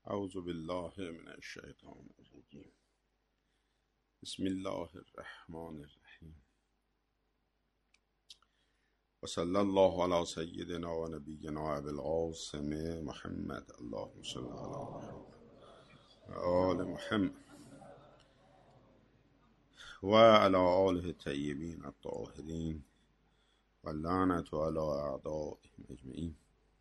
اعوذ بالله من الشیطان الرجیم. بسم الله الرحمن الرحیم و صلی الله علی سیدنا و نبینا ابی القاسم محمد. اللهم صل علی محمد و آل محمد و علی آله الطیبین الطاهرین و اللعنة علی اعدائهم اجمعین.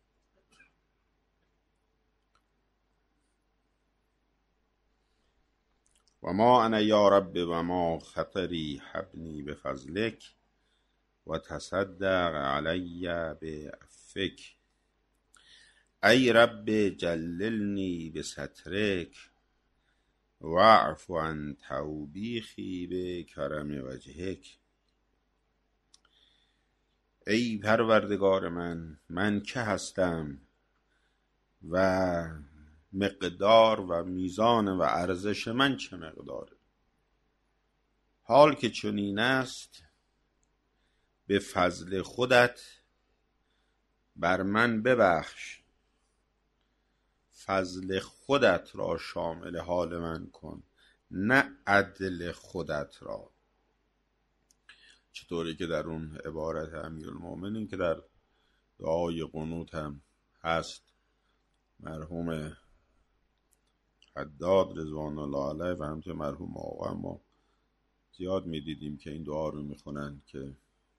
و ما انا یا رب و ما خطری حبنی بفضلک و تصدق علی بعفوک. ای رب جللنی بسترک واعف عن توبیخی بکرم وجهک. ای پروردگار من که هستم و مقدار و میزان و ارزش من چه مقداره؟ حال که چنین است به فضل خودت بر من ببخش، فضل خودت را شامل حال من کن، نه عدل خودت را. چطوری که در اون عبارت امیرالمومنین که در دعای قنوت هم هست، مرحوم حداد رضوان الله علیه و همچنین مرحوم آقا ما زیاد میدیدیم که این دعا رو میخونن که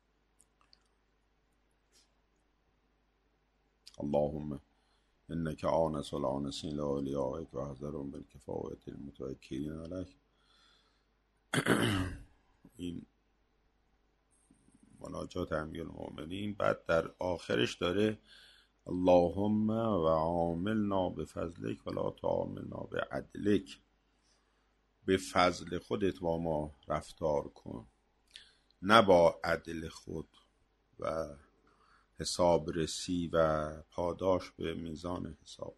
اللهم انک آنس الآنسین لاولیائک و حذرهم بالکفایة المتوکلین علیک. این مناجات امیرالمومنین. بعد در آخرش داره اللهم و عاملنا بفضلک ولا تعاملنا بعدلک. به فضل خودت با ما رفتار کن، نه با عدل خود و حساب رسی و پاداش به میزان حساب.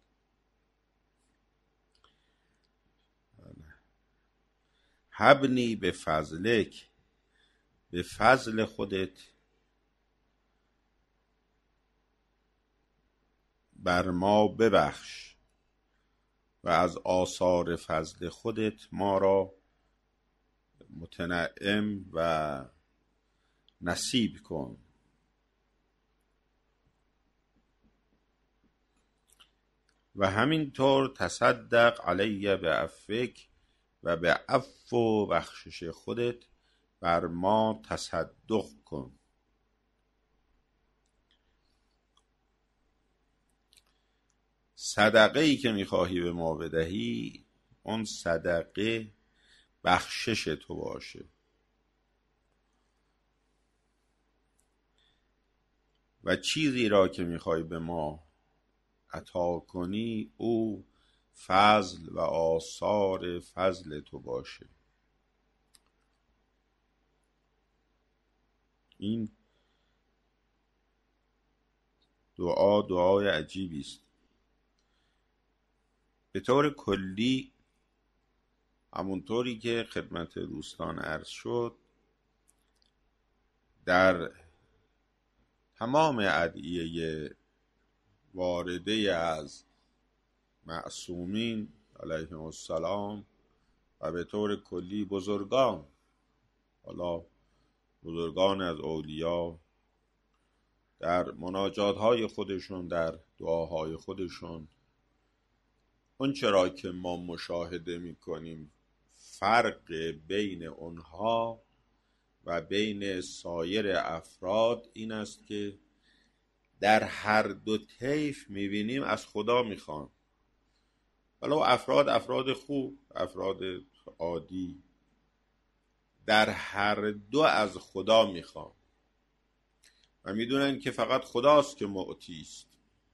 حبنی به فضلک، به فضل خودت بر ما ببخش و از آثار فضل خودت ما را متنعم و نصیب کن. و همینطور تصدق علی بعفوک و به عفو و بخشش خودت بر ما تصدق کن. صدقه ای که میخواهی به ما بدهی، اون صدقه بخشش تو باشه و چیزی را که میخوای به ما عطا کنی او فضل و آثار فضل تو باشه. این دعای عجیبی است. به طور کلی همونطوری که خدمت دوستان عرض شد، در تمام ادعیه وارده از معصومین علیهم السلام و به طور کلی بزرگان، حالا بزرگان از اولیاء، در مناجات های خودشون، در دعاهای خودشون، اون چرا که ما مشاهده میکنیم فرق بین اونها و بین سایر افراد این است که در هر دو طیف میبینیم از خدا میخوان، ولو افراد خوب، افراد عادی، در هر دو از خدا میخوان و میدونن که فقط خداست که معطی است.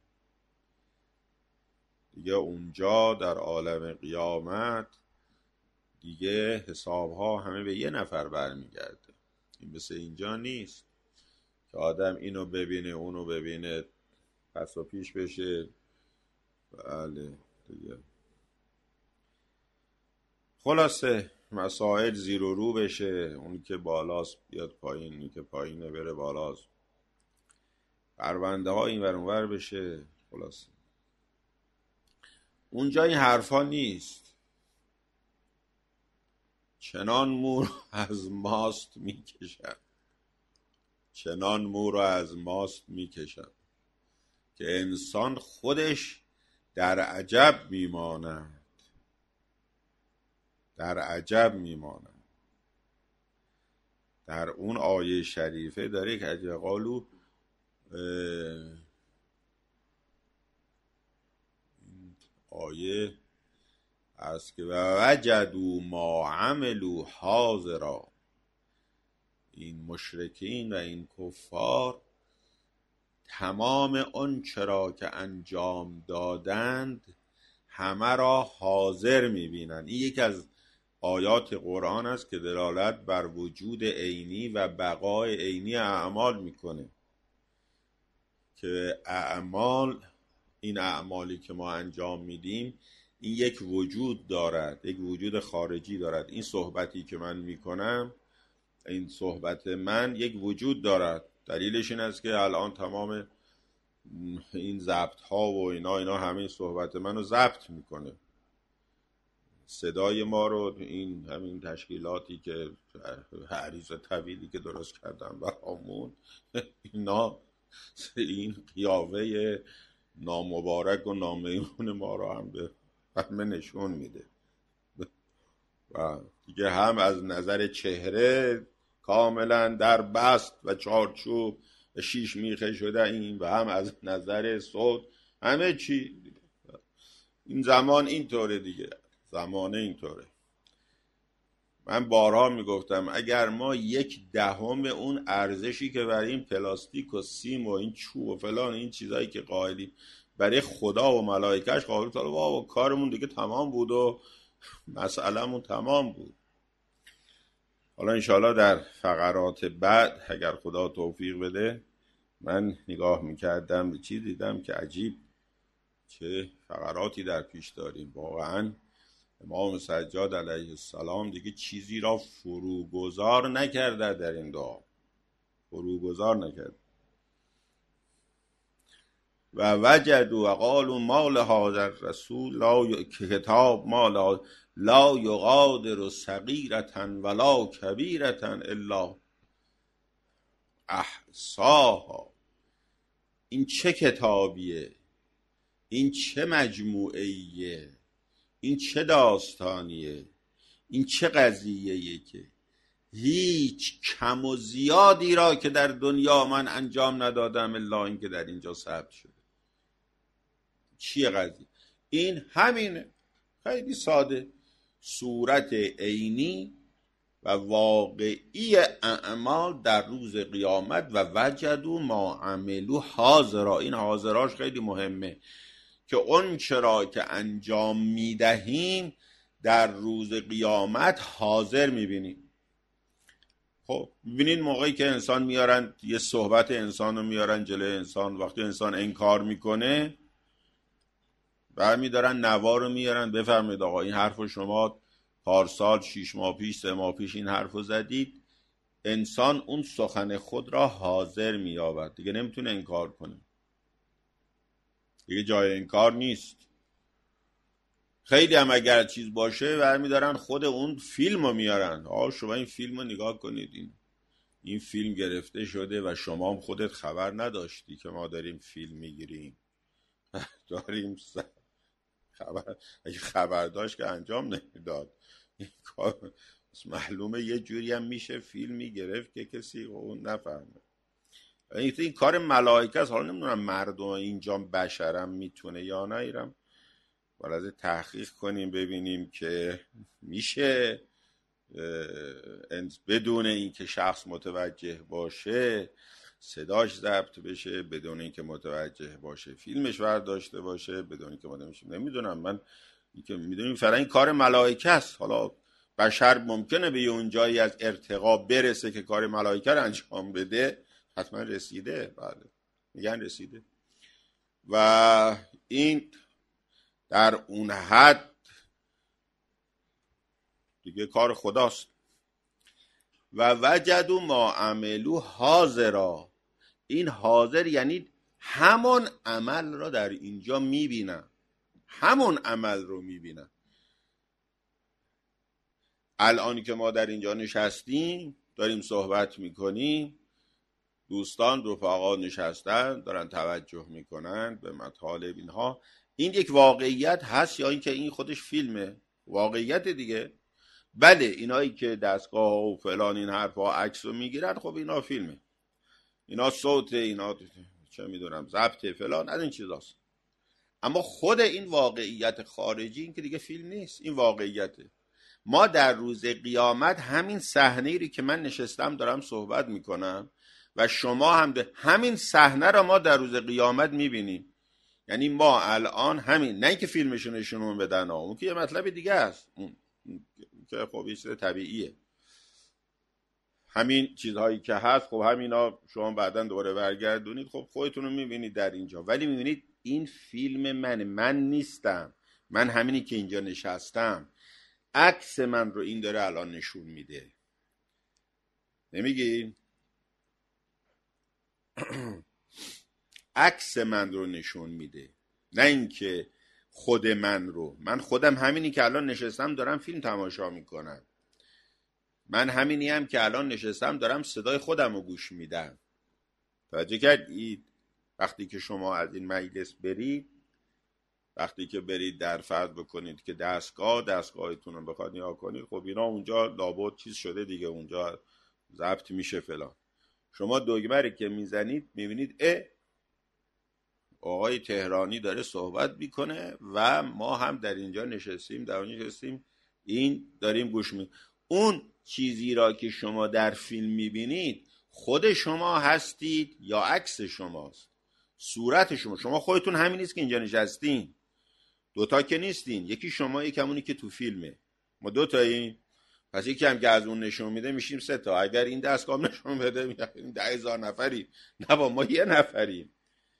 دیگه اونجا در عالم قیامت دیگه حسابها همه به یه نفر برمیگرده. این مثل اینجا نیست که آدم اینو ببینه اونو ببینه پس و پیش بشه. بله دیگه خلاصه مسائل زیر و رو بشه، اونی که بالاست بیاد پایین، اونی که پایینه بره بالاست، پرونده ها این ور اون ور بشه. خلاصه اونجا این حرفا نیست. چنان مو رو از ماست میکشن، چنان مو رو از ماست میکشن که انسان خودش در عجب میماند، در عجب میماند. در اون آیه شریفه داره که اجل قالو آیه است که وجدوا ما عملوا حاضرا، این مشرکین و این کفار تمام آن چرا که انجام دادند همه را حاضر میبینند. این یکی از آیات قرآن است که دلالت بر وجود عینی و بقای عینی اعمال میکنه که اعمال، این اعمالی که ما انجام میدیم این یک وجود دارد، یک وجود خارجی دارد. این صحبتی که من میکنم، این صحبت من یک وجود دارد. دلیلش این است که الان تمام این ضبط ها و اینا همین صحبت منو ضبط میکنه، صدای ما رو. این همین تشکیلاتی که عریض طویلی که درست کردم برامون، اینا این قیافه نامبارک و نامیمون ما رو هم به همه نشون میده و دیگه هم از نظر چهره کاملا در بست و چارچوب و شیش میخه شده این، و هم از نظر صوت، همه چی. این زمان اینطوره دیگه، زمانه اینطوره. من بارها میگفتم اگر ما 1/10 اون ارزشی که برای این پلاستیک و سیم و این چوب و فلان این چیزایی که قائلیم برای خدا و ملائکهش قائل تا بابا کارمون دیگه تمام بود و مسئله‌مون تمام بود. حالا انشاءالله در فقرات بعد اگر خدا توفیق بده، من نگاه میکردم به چیز دیدم که عجیب چه فقراتی در پیش داریم. واقعا امام سجاد علیه السلام دیگه چیزی را فروگذار نکرده در این دعا، فروگذار نکرد. و وجدوا و قالوا ما لهذا الرسول لا کتاب ما لا یغادر صغیرة ولا کبیرة الا احصاها. این چه کتابیه؟ این چه مجموعه‌ایه؟ این چه داستانیه؟ این چه قضیه‌ایه که هیچ کم و زیادی را که در دنیا من انجام ندادم الا این که در اینجا ثبت شده. چیه قضیه؟ این همینه، خیلی ساده، صورت عینی و واقعی اعمال در روز قیامت. و وجدوا ما عملوا حاضرا، این حاضراش خیلی مهمه که اون چرا که انجام میدهیم در روز قیامت حاضر میبینیم. خب میبینین موقعی که انسان میارن یه صحبت انسان رو میارن جلوی انسان، وقتی انسان انکار میکنه برمیدارن نوا رو میارن، بفرمایید آقا این حرف رو شما پارسال 6 ماه پیش 3 ماه پیش این حرف رو زدید. انسان اون سخن خود را حاضر مییابد، دیگه نمیتونه انکار کنه، دیگه جای انکار نیست. خیلی هم اگر چیز باشه برمیدارن خود اون فیلم رو میارن، شما این فیلم رو نگاه کنید، این فیلم گرفته شده و شما هم خودت خبر نداشتی که ما داریم فیلم میگیریم. داریم اگه خبر داشت که انجام نمیداد این کار. معلومه یه جوری هم میشه فیلمی گرفت که کسی اون نفهمه. این کار ملائکه است. حالا نمیدونم مردم اینجا بشرم میتونه یا نه، ایرم باید تحقیق کنیم ببینیم که میشه بدون اینکه شخص متوجه باشه صداش ضبط بشه، بدون اینکه متوجه باشه فیلمش برداشته باشه، بدون اینکه نمیدونم. من اینکه میدونیم فعلا این کار ملائکه است. حالا بشر ممکنه به اون جایی از ارتقا برسه که کار ملائکه رو انجام بده، حتما رسیده، بله میگن رسیده. و این در اون حد دیگه کار خداست. و وجدوا ما عملوا حاضرا، این حاضر یعنی همون عمل را در اینجا میبینن، همون عمل رو میبینن. الان که ما در اینجا نشستیم داریم صحبت میکنیم، دوستان رفقا نشستن دارن توجه میکنن به مطالب اینها، این یک واقعیت هست یا اینکه این خودش فیلمه؟ واقعیت دیگه. بله اینایی که دستگاه و فلان این حرفا عکس رو میگیرن، خب اینا فیلمه، اینا صوته، اینا چه میدونم ضبط فلان، از این چیزاست. اما خود این واقعیت خارجی این که دیگه فیلم نیست، این واقعیته. ما در روز قیامت همین صحنه‌ای رو که من نشستم دارم صحبت میکنم و شما هم همین صحنه رو ما در روز قیامت میبینیم. یعنی ما الان همین، نه اینکه فیلمشو نشونمون بدن، اون که یه مطلب دیگه است، اون که خب یه چیز طبیعیه. همین چیزهایی که هست خب همینا شما بعداً دوباره برگردونید، خب خودتون رو میبینید در اینجا. ولی میبینید این فیلم من نیستم، من همینی که اینجا نشستم، عکس من رو این داره الان نشون میده. نمیگی؟ عکس من رو نشون میده، نه اینکه خود من رو. من خودم همینی که الان نشستم دارم فیلم تماشا میکنم، من همینی هم که الان نشستم دارم صدای خودم رو گوش میدم. توجه کردید؟ وقتی که شما از این مجلس برید، وقتی که برید در فرض بکنید که دستگاهتون رو بخواد نگاه کنید، خب اینا اونجا لابد چیز شده دیگه، اونجا ضبط میشه فلان. شما دکمه رو که میزنید میبینید آقای تهرانی داره صحبت میکنه و ما هم در اینجا نشستیم این داریم گوش میدیم. اون چیزی را که شما در فیلم میبینید خود شما هستید یا عکس شماست؟ صورت شما خودتون همین نیست که اینجا نشستین، دوتا که نیستین، یکی شما یکی همونی که تو فیلمه. ما دوتاییم، پس یکی هم که از اون نشون میده میشیم 3 تا. اگر این دستگاه نشون بده 10,000 نفریم، نه با ما 1 نفریم.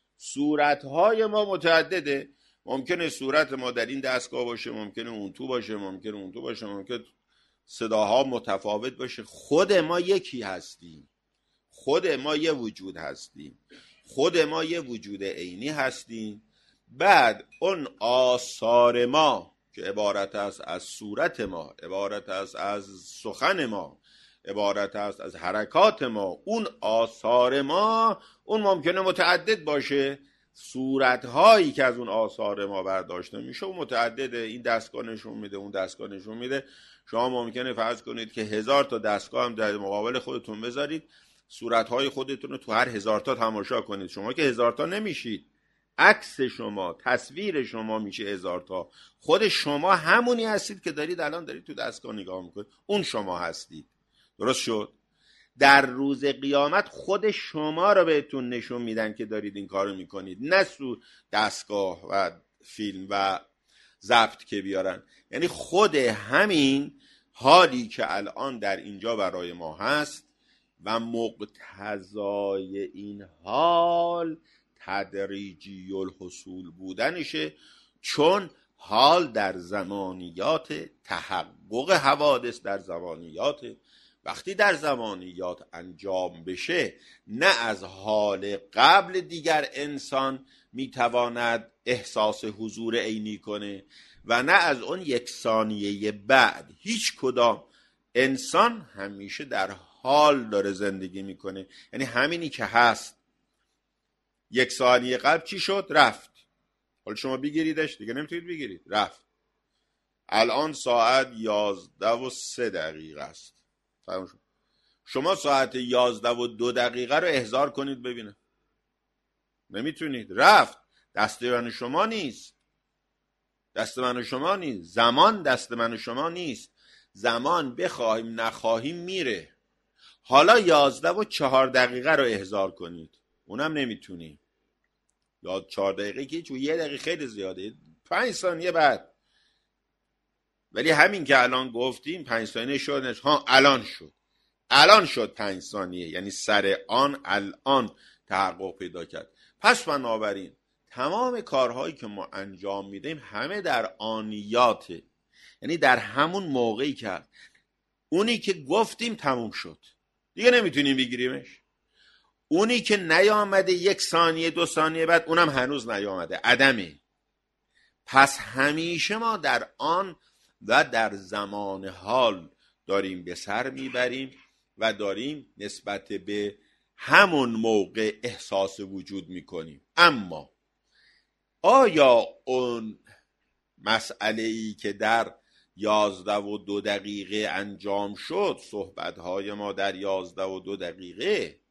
صورتهای ما متعدده، ممکنه صورت ما در این دستگاه باشه، ممکنه اون تو باشه، ممکنه اون تو باشه، ممکنه صداها متفاوت باشه. خود ما یکی هستیم، خود ما یه وجود هستیم، خود ما یه وجود عینی هستیم. بعد اون آثار ما که عبارت است از صورت ما، عبارت است از سخن ما، عبارت است از حرکات ما، اون آثار ما اون ممکنه متعدد باشه. صورتهایی که از اون آثار ما برداشته میشه و متعدده. این دستگاه نشون میده، اون دستگاه نشون میده. شما ممکنه فرض کنید که 1000 تا دستگاه هم در مقابل خودتون بذارید، صورتهای خودتون رو تو هر 1000 تا تماشا کنید. شما که 1000 تا نمیشید، عکس شما، تصویر شما میشه 1000 تا. خود شما همونی هستید که الان دارید تو دستگاه نگاه میکنید، اون شما هستید. درست شد؟ در روز قیامت خود شما رو بهتون نشون میدن که دارید این کارو میکنید، نه دستگاه و فیلم و ضبط که بیارن. یعنی خود همین حالی که الان در اینجا برای ما هست و مقتضای این حال تدریجی الحصول بودنشه، چون حال در زمانیات تحقق حوادث در زمانیات، وقتی در زمانیات انجام بشه، نه از حال قبل دیگر انسان میتواند احساس حضور عینی کنه و نه از اون 1 ثانیه بعد. هیچ کدام انسان همیشه در حال داره زندگی میکنه. یعنی همینی که هست 1 ثانیه قبل چی شد؟ رفت. حالا شما بگیریدش، دیگه نمیتونید بگیرید، رفت. الان ساعت 11:03 است. شما ساعت 11:02 رو احضار کنید ببینه، نمیتونید، رفت. دست من شما نیست، دست من شما نیست. زمان دست من شما نیست. زمان بخواهیم نخواهیم میره. حالا 11:04 رو احضار کنید، اونم نمیتونی. یا 4 دقیقه که چون 1 دقیقه خیلی زیاده، 5 ثانیه بعد. ولی همین که الان گفتیم 5 ثانیه شد، الان شد 5 ثانیه، یعنی سر آن الان تحقق پیدا کرد. پس بنابراین تمام کارهایی که ما انجام میدیم همه در آنیاته، یعنی در همون موقعی که اونی که گفتیم تموم شد، دیگه نمیتونیم بگیریمش. اونی که نیامده 1 ثانیه 2 ثانیه بعد، اونم هنوز نیامده، عدمه. پس همیشه ما در آن و در زمان حال داریم به سر میبریم و داریم نسبت به همون موقع احساس وجود میکنیم. اما آیا اون مسئله ای که در 11:02 انجام شد، صحبتهای ما در 11:02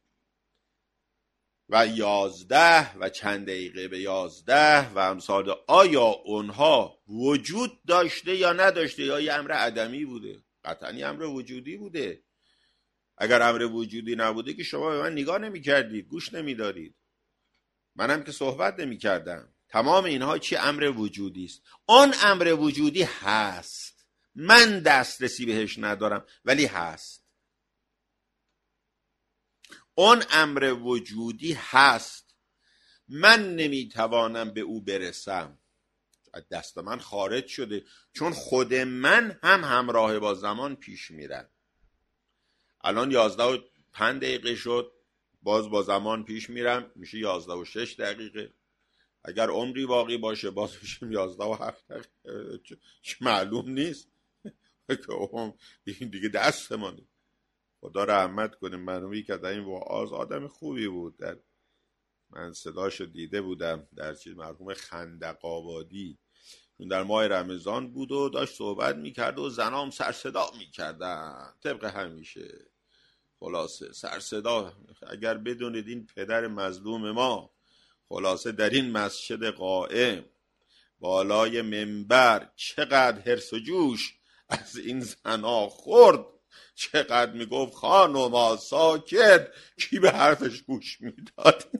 و 11 و چند دقیقه به 11 و امثال، آیا اونها وجود داشته یا نداشته، یا یه امر عدمی بوده؟ قطعا یه امر وجودی بوده. اگر امر وجودی نبوده که شما به من نگاه نمی کردید، گوش نمی دارید، منم که صحبت نمی کردم. تمام اینها چی؟ امر وجودی است. آن امر وجودی هست، من دسترسی بهش ندارم ولی هست. اون امر وجودی هست، من نمیتوانم به او برسم، از دست من خارج شده، چون خود من هم همراه با زمان پیش میرم. الان 11:05 شد، باز با زمان پیش میرم، میشه 11:06. اگر عمری باقی باشه باز میشیم 11:07. معلوم نیست که این دیگه دست مانه. خدا رحمت کنه مرحومی که در این وعاظ آدم خوبی بود. من صداشو دیده بودم در چیز، مرحوم خندق‌آبادی، اون در ماه رمضان بود و داشت صحبت میکرد و زنام سر صدا میکردن طبق همیشه. خلاصه سر صدا، اگر بدونید این پدر مظلوم ما خلاصه در این مسجد قائم بالای منبر چقدر حرص و جوش از این زنا خورد، چقدر میگفت خانوما ساکت، کی به حرفش گوش میداد.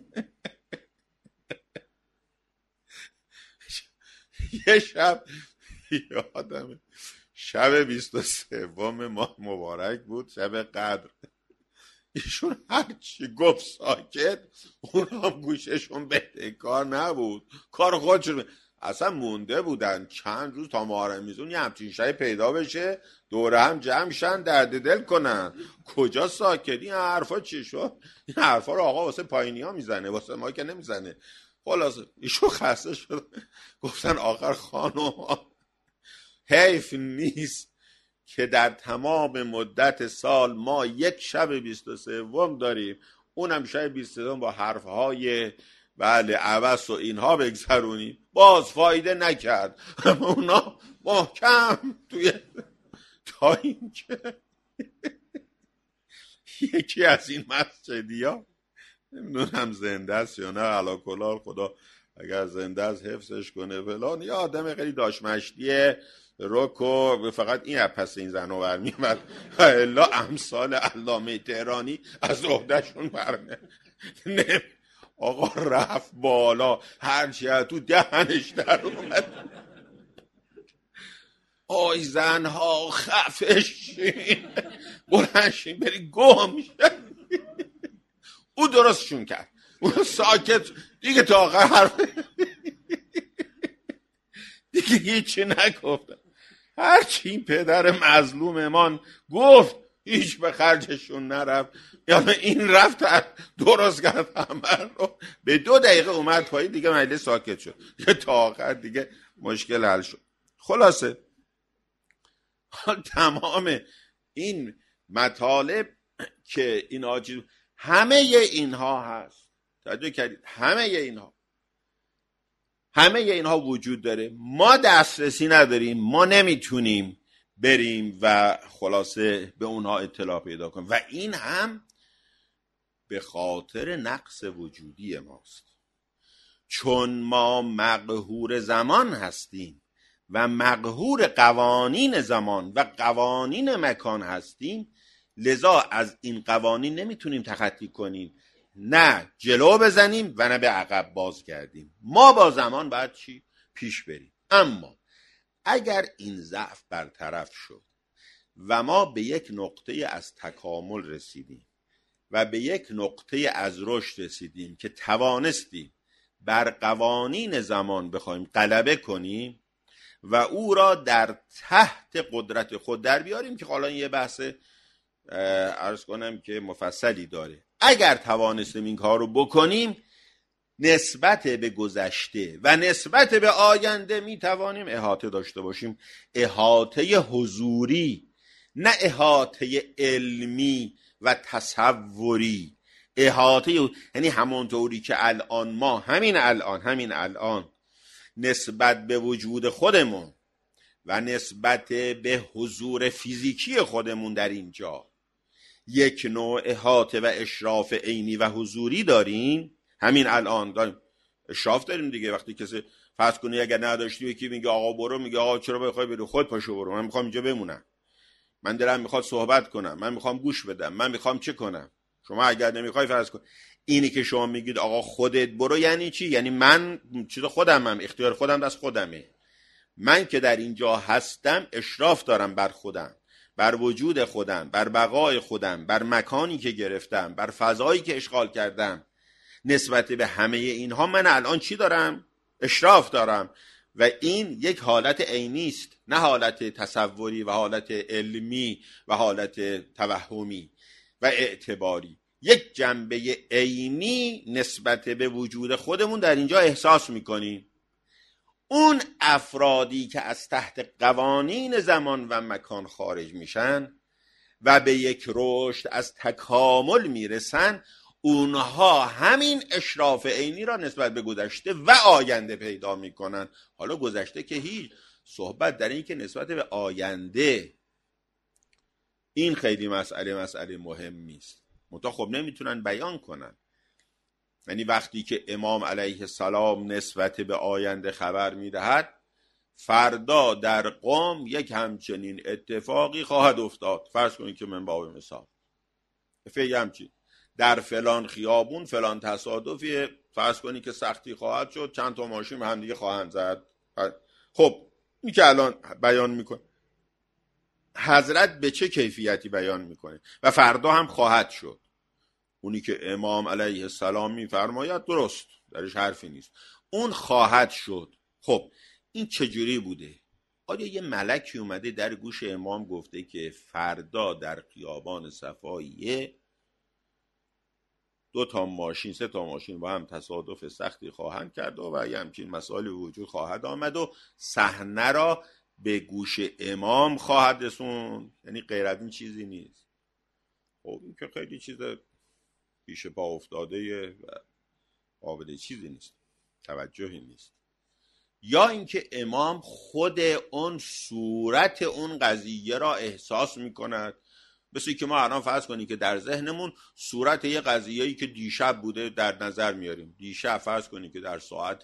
یه شب یادمه، شب 23 ماه مبارک بود، شب قدر، ایشون هرچی گفت ساکت، اون هم گوششون بدهکار نبود، کار خودشون. اصلا مونده بودن چند روز تا ماه رمضان یه همچین شایی پیدا بشه، دوره هم جمع شن درد دل کنن. کجا ساکت؟ این حرفا چی شد؟ این حرفا رو آقا واسه پایینی ها میزنه، واسه ما که نمیزنه. خلاصه ایشون خسته شد، گفتن آخر خانم حیف نیست که در تمام مدت سال ما یک شب 23 داریم، اونم شب 23 با حرفهای بله عبس و اینها بگذرونیم، باز فایده نکرد. اونا محکم توی تا اینکه یکی از این مسجدی ها، نمیدونم زنده است یا نه، علا کلال خدا اگر زنده است حفظش کنه فلان، یه آدم خیلی داشمشتیه روکو، فقط این پس این زن رو برمیمد و الا امثال علامه تهرانی از عهدهشون برنه. آقا رفت بالا، هرچی تو دهنش در اومد. آی زنها خفشین، بلنشین بری گم شد. او درستشون کرد، اون ساکت دیگه تا آخر حرف دیگه هیچی نگفتن. هرچی این پدر مظلوممان گفت هیچ به خرجشون نرفت. یعنی این رفت درست کرد همه رو، به 2 دقیقه اومد پایین، دیگه مجلس ساکت شد، دیگه تا آخر دیگه مشکل حل شد. خلاصه تمام این مطالب که این آجیل همه اینها هست، توجه کردید، همه اینها وجود داره، ما دسترسی نداریم، ما نمیتونیم بریم و خلاصه به اونها اطلاع پیدا کنیم و این هم به خاطر نقص وجودی ماست، چون ما مقهور زمان هستیم و مقهور قوانین زمان و قوانین مکان هستیم، لذا از این قوانین نمیتونیم تخطی کنیم، نه جلو بزنیم و نه به عقب بازگردیم. ما با زمان باید چی؟ پیش بریم. اما اگر این ضعف برطرف شد و ما به یک نقطه از تکامل رسیدیم و به یک نقطه از رشد رسیدیم که توانستیم بر قوانین زمان بخوایم غلبه کنیم و او را در تحت قدرت خود در بیاریم، که حالا یه بحث عرض کنم که مفصلی داره، اگر توانستیم این کار رو بکنیم، نسبت به گذشته و نسبت به آینده می توانیم احاطه داشته باشیم، احاطه حضوری، نه احاطه علمی و تصوری. احاطه یعنی همونطوری که الان ما همین الان نسبت به وجود خودمون و نسبت به حضور فیزیکی خودمون در اینجا یک نوع احاطه و اشراف عینی و حضوری داریم، همین الان داریم اشراف داریم دیگه. وقتی کسی فرض کنی اگر نداشتی یکی میگه آقا برو، میگه آقا چرا بخوای بری؟ خود پاشو برو، من میخوام اینجا بمونم، من دلم میخواد صحبت کنم، من میخوام گوش بدم، من میخوام چه کنم. شما اگر نمیخوای فرض کن اینی که شما میگید آقا خودت برو یعنی چی؟ یعنی من چیز خودمم، اختیار خودم دست خودمه. من که در اینجا هستم اشراف دارم بر خودم، بر وجود خودم، بر بقای خودم، بر مکانی که گرفتم، بر فضایی که اشغال کردم. نسبت به همه اینها من الان چی دارم؟ اشراف دارم و این یک حالت عینی است، نه حالت تصوری و حالت علمی و حالت توهمی و اعتباری. یک جنبه عینی نسبت به وجود خودمون در اینجا احساس میکنیم. اون افرادی که از تحت قوانین زمان و مکان خارج میشن و به یک رشد از تکامل میرسن، اونها همین اشراف عینی را نسبت به گذشته و آینده پیدا میکنن. حالا گذشته که هیچ، صحبت در این که نسبت به آینده، این خیلی مسئله مهمی است. منتها خب نمیتونن بیان کنن. یعنی وقتی که امام علیه السلام نسبت به آینده خبر میدهد فردا در قم یک همچنین اتفاقی خواهد افتاد، فرض کنید که من باب مثال همچین در فلان خیابون فلان تصادفی، فرض کنید که سختی خواهد شد، چند تا ماشین هم دیگه خواهند زد. خب این که الان بیان میکنه حضرت به چه کیفیتی بیان میکنه و فردا هم خواهد شد. اونی که امام علیه السلام میفرماید درست، درش حرفی نیست، اون خواهد شد. خب این چجوری بوده؟ آیا یه ملکی اومده در گوش امام گفته که فردا در خیابان صفاییه 2 تا ماشین 3 تا ماشین با هم تصادف سختی خواهند کرد و یه همچین مسائلی وجود خواهد آمد و صحنه را به گوش امام خواهد رسوند؟ یعنی غیر از این چیزی نیست. خب این که خیلی چیز پیش پا افتاده و قابل چیزی نیست، توجهی نیست. یا اینکه امام خود اون صورت اون قضیه را احساس میکند، مثل که ما الان فرض کنیم که در ذهنمون صورت یه قضیه‌ای که دیشب بوده در نظر میاریم. دیشب فرض کنیم که در ساعت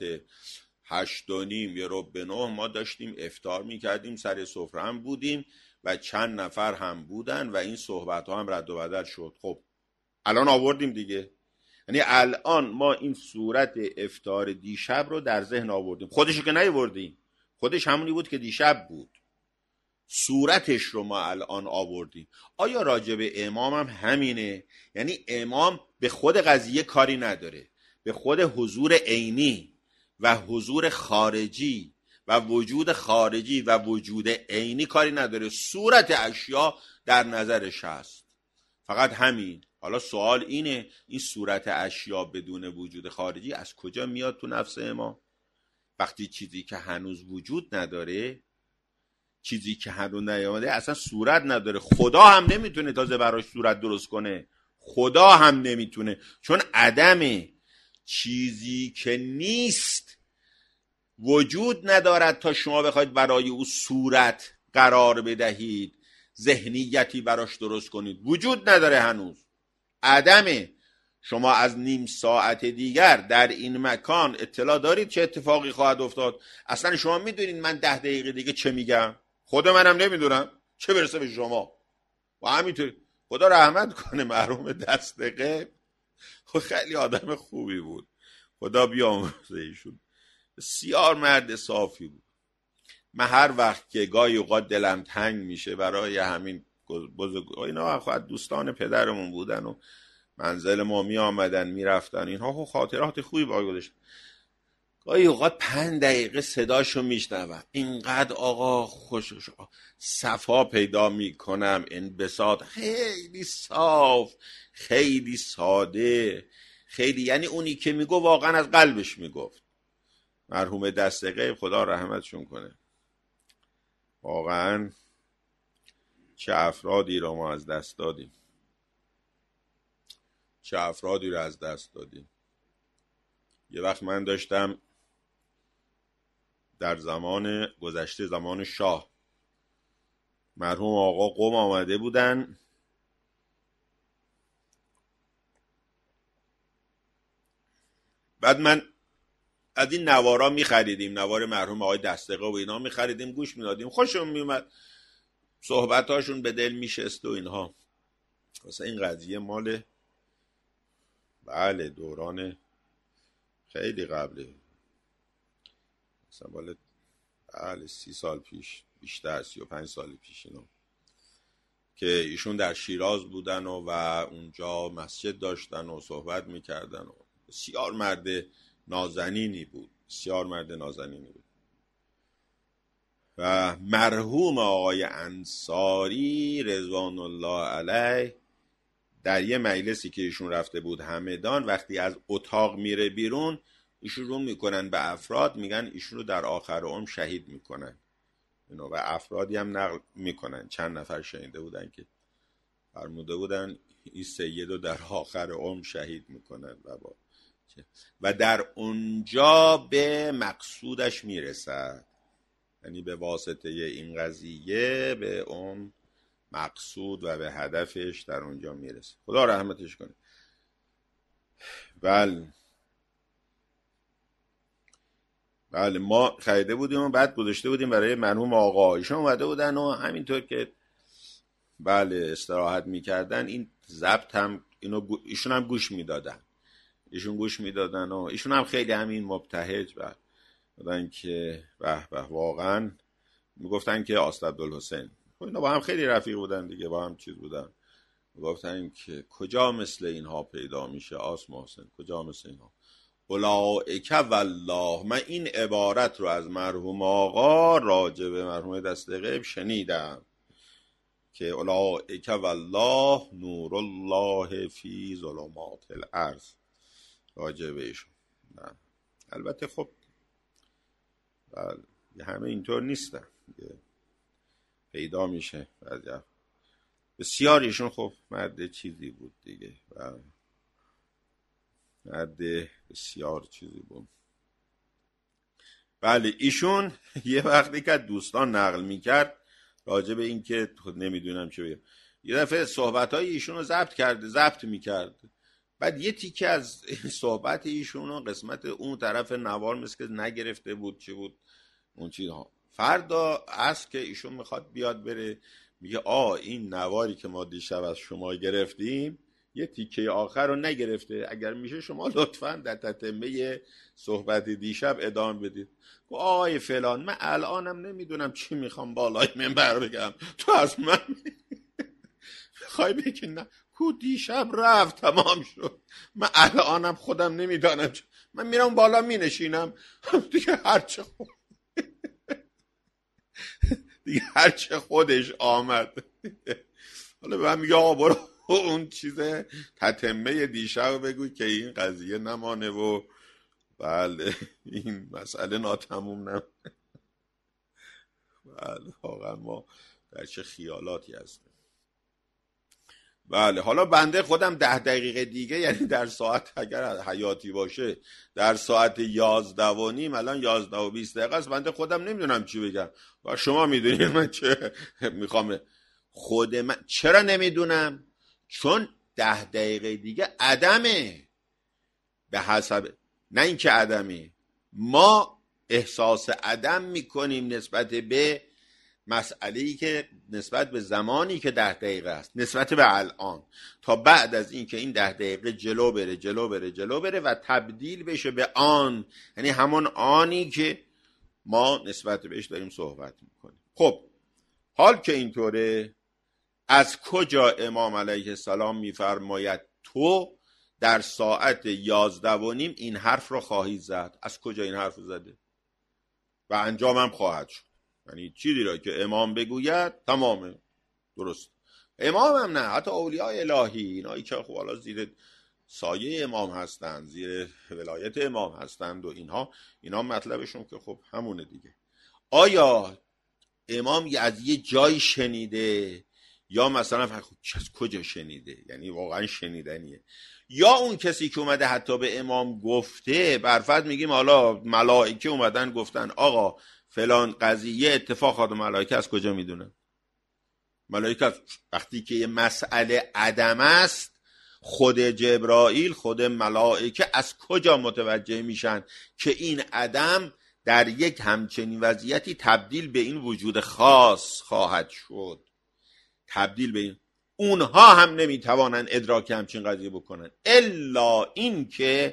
8:30 ما داشتیم افطار میکردیم، سر سفره هم بودیم و چند نفر هم بودن و این صحبت ها هم رد و بدل شد. خب الان آوردیم دیگه، یعنی الان ما این صورت افطار دیشب رو در ذهن آوردیم. خودشو که نیاوردیم، خودش همونی بود که دیشب بود، صورتش رو ما الان آوردیم. آیا راجع به امام هم همینه؟ یعنی امام به خود قضیه کاری نداره، به خود حضور عینی و حضور خارجی و وجود خارجی و وجود عینی کاری نداره، صورت اشیا در نظرش هست، فقط همین. حالا سوال اینه، این صورت اشیا بدون وجود خارجی از کجا میاد تو نفس امام؟ وقتی چیزی که هنوز وجود نداره، چیزی که هنوز نیامده، اصلا صورت نداره، خدا هم نمیتونه تازه براش صورت درست کنه، خدا هم نمیتونه، چون عدمه. چیزی که نیست وجود ندارد تا شما بخواید برای او صورت قرار بدهید، ذهنیتی براش درست کنید. وجود نداره، هنوز عدمه. شما از نیم ساعت دیگر در این مکان اطلاع دارید چه اتفاقی خواهد افتاد؟ اصلا شما میدونید من 10 دقیقه دیگه چه میگم؟ خود منم نمیدونم، چه برسه به شما. و همینطور خدا رحمت کنه مرحوم دستقه، خیلی آدم خوبی بود، خدا بیامرزه ایشون، بسیار مرد صافی بود. من هر وقت که گاهی اوقات دلم تنگ میشه برای همین بزرگ اینا، خواهد دوستان پدرمون بودن و منزل ما می آمدن می رفتن، اینها خاطرات خوبی باید گذاشتن. گاهی اوقات 5 دقیقه صداشو میشنوم، اینقدر آقا خوشش صفا پیدا میکنم، انبساط، خیلی صاف، خیلی ساده، خیلی، یعنی اونی که میگو واقعا از قلبش میگفت. مرحوم دست غیب خدا رحمتشون کنه، واقعا چه افرادی رو ما از دست دادیم، چه افرادی رو از دست دادیم. یه وقت من داشتم در زمان گذشته، زمان شاه، مرحوم آقا قم آمده بودن، بعد من از این نوارا می‌خریدیم، نوار مرحوم آقای دستقه و اینا می‌خریدیم، گوش می‌دادیم، خوشم میومد، صحبتاشون به دل میشست و اینها. واسه این قضیه مال بله دوران خیلی قبله، مثلا بله 30 سال پیش، بیشتر 35 سال پیش اینا، که ایشون در شیراز بودن و اونجا مسجد داشتن و صحبت میکردن و بسیار مرد نازنینی بود، بسیار مرد نازنینی بود. و مرحوم آقای انصاری رضوان الله علیه در یه مجلسی که ایشون رفته بود همدان، وقتی از اتاق میره بیرون، ایشون رو میکنن به افراد، میگن ایشون رو در آخر عمر شهید میکنن و افرادی هم نقل میکنن، چند نفر شنیده بودن که فرموده بودن این سید رو در آخر عمر شهید میکنن و در اونجا به مقصودش میرسد، یعنی به واسطه این قضیه به اون مقصود و به هدفش در اونجا میرسه، خدا رحمتش کنه. بله ما خریده بودیم و بعد گذاشته بودیم برای مرحوم آقا، ایشون اومده بودن و همینطور که بله استراحت میکردن، این ضبط هم ایشون هم گوش میدادن، ایشون گوش میدادن و ایشون هم خیلی همین مبتهج بودن که به به، واقعا میگفتن که اسدالحسین، اینا با هم خیلی رفیق بودن دیگه، با هم چیز بودن، میگفتن که کجا مثل اینها پیدا میشه آس محسن، کجا مثل اینها. اولئک والله، من این عبارت رو از مرحوم آقا راجع به مرحوم دست غیب شنیدم که اولئک والله نور الله فی ظلمات الارض، راجع به ایشون. البته خب همه اینطور نیستن، پیدا میشه بسیار ایشون خب مرد چیزی بود دیگه، مرد بسیار چیزی بود. بله ایشون یه وقتی که دوستان نقل میکرد راجع به این که نمیدونم چه بگم، یه دفعه صحبتهای ایشون رو ضبط میکرد، بعد یه تیکه از صحبت ایشون رو قسمت اون طرف نوار مثل که نگرفته بود، چی بود اون چیزها. فردا عصر که ایشون میخواد بیاد بره، میگه این نواری که ما دیشب از شما گرفتیم یه تیکه آخر رو نگرفته، اگر میشه شما لطفاً در تتمه صحبت دیشب ادامه بدید. آقای فلان من الانم نمیدونم چی میخوام بالای منبر بگم، تو از من میخوای بگی نه کو دیشب رفت تمام شد، من الانم خودم نمیدانم من میرم بالا مینشینم دیگه هرچه خودش آمد. حالا به من میگه آقا برو اون چیز تتمه دیشب بگو که این قضیه نمانه و بله این مسئله ناتموم نمانه. بله واقعا ما در چه خیالاتی هستیم. بله حالا بنده خودم 10 دقیقه دیگه، یعنی در ساعت اگر حیاتی باشه در ساعت 11:30، الان 11:20 است، بنده خودم نمیدونم چی بگم و شما میدونید من چه میخوام. خود من چرا نمیدونم؟ چون 10 دقیقه دیگه عدمه، به حسب نه اینکه عدمه، ما احساس عدم میکنیم نسبت به مسئله‌ای که نسبت به زمانی که 10 دقیقه است، نسبت به الان، تا بعد از این که این 10 دقیقه جلو بره و تبدیل بشه به آن، یعنی همون آنی که ما نسبت بهش داریم صحبت میکنیم. خب حال که اینطوره، از کجا امام علیه السلام میفرماید تو در ساعت 11:30 این حرف رو خواهی زد؟ از کجا این حرف زده؟ و انجامم خواهد شد، یعنی چیزی را که امام بگوید تمامه درست. امام هم نه، حتی اولیاء الهی، اینایی که خب حالا زیر سایه امام هستند، زیر ولایت امام هستند و اینا مطلبشون که خب همونه دیگه. آیا امام از یه جای شنیده یا مثلا کجا شنیده؟ یعنی واقعا شنیدنیه. یا اون کسی که اومده حتی به امام گفته، برفرض میگیم حالا ملائکه اومدن گفتن آقا فلان قضیه اتفاق خواهد، ملائکه از کجا میدونن؟ ملائکه وقتی که یه مسئله عدم است، خود جبرائیل، خود ملائکه از کجا متوجه میشن که این عدم در یک همچنین وضعیتی تبدیل به این وجود خاص خواهد شد؟ تبدیل به این، اونها هم نمیتوانن ادراک همچین قضیه بکنن الا این که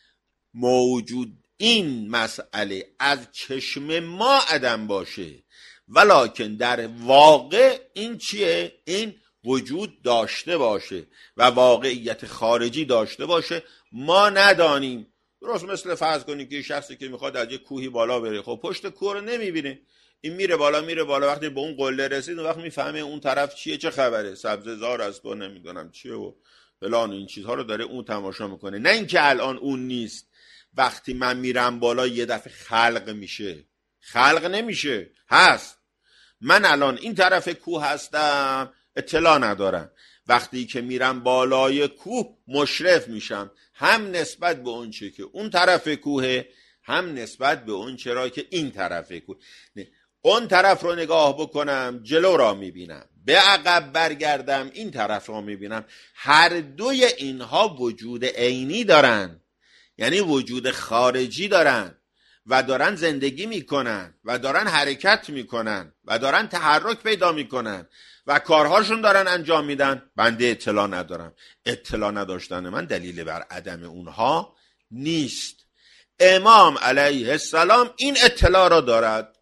موجود این مسئله از چشم ما عدم باشه، ولکن در واقع این چیه؟ این وجود داشته باشه و واقعیت خارجی داشته باشه، ما ندانیم. درست مثل فرض کنید که شخصی که میخواد از یه کوهی بالا بره، خب پشت کوه رو نمیبینه، این میره بالا، وقتی به اون قله رسید اون وقت میفهمه اون طرف چیه، چه خبره، سبززار است و نمیدونم چیه و فلان، این چیزها رو داره اون تماشا میکنه، نه اینکه الان اون نیست. وقتی من میرم بالا یه دفعه خلق میشه؟ خلق نمیشه، هست. من الان این طرف کوه هستم، اطلاع ندارم. وقتی که میرم بالای کوه مشرف میشم، هم نسبت به اون چه که اون طرف کوه، هم نسبت به اون چرا که این طرف کوه. اون طرف رو نگاه بکنم جلو را میبینم، به عقب برگردم این طرف را میبینم. هر دوی اینها وجود عینی دارن، یعنی وجود خارجی دارن و دارن زندگی میکنن و دارن حرکت میکنن و دارن تحرک پیدا میکنن و کارهاشون دارن انجام میدن. بنده اطلاع ندارم. اطلاع نداشتن من دلیل بر عدم اونها نیست. امام علیه السلام این اطلاع را دارد،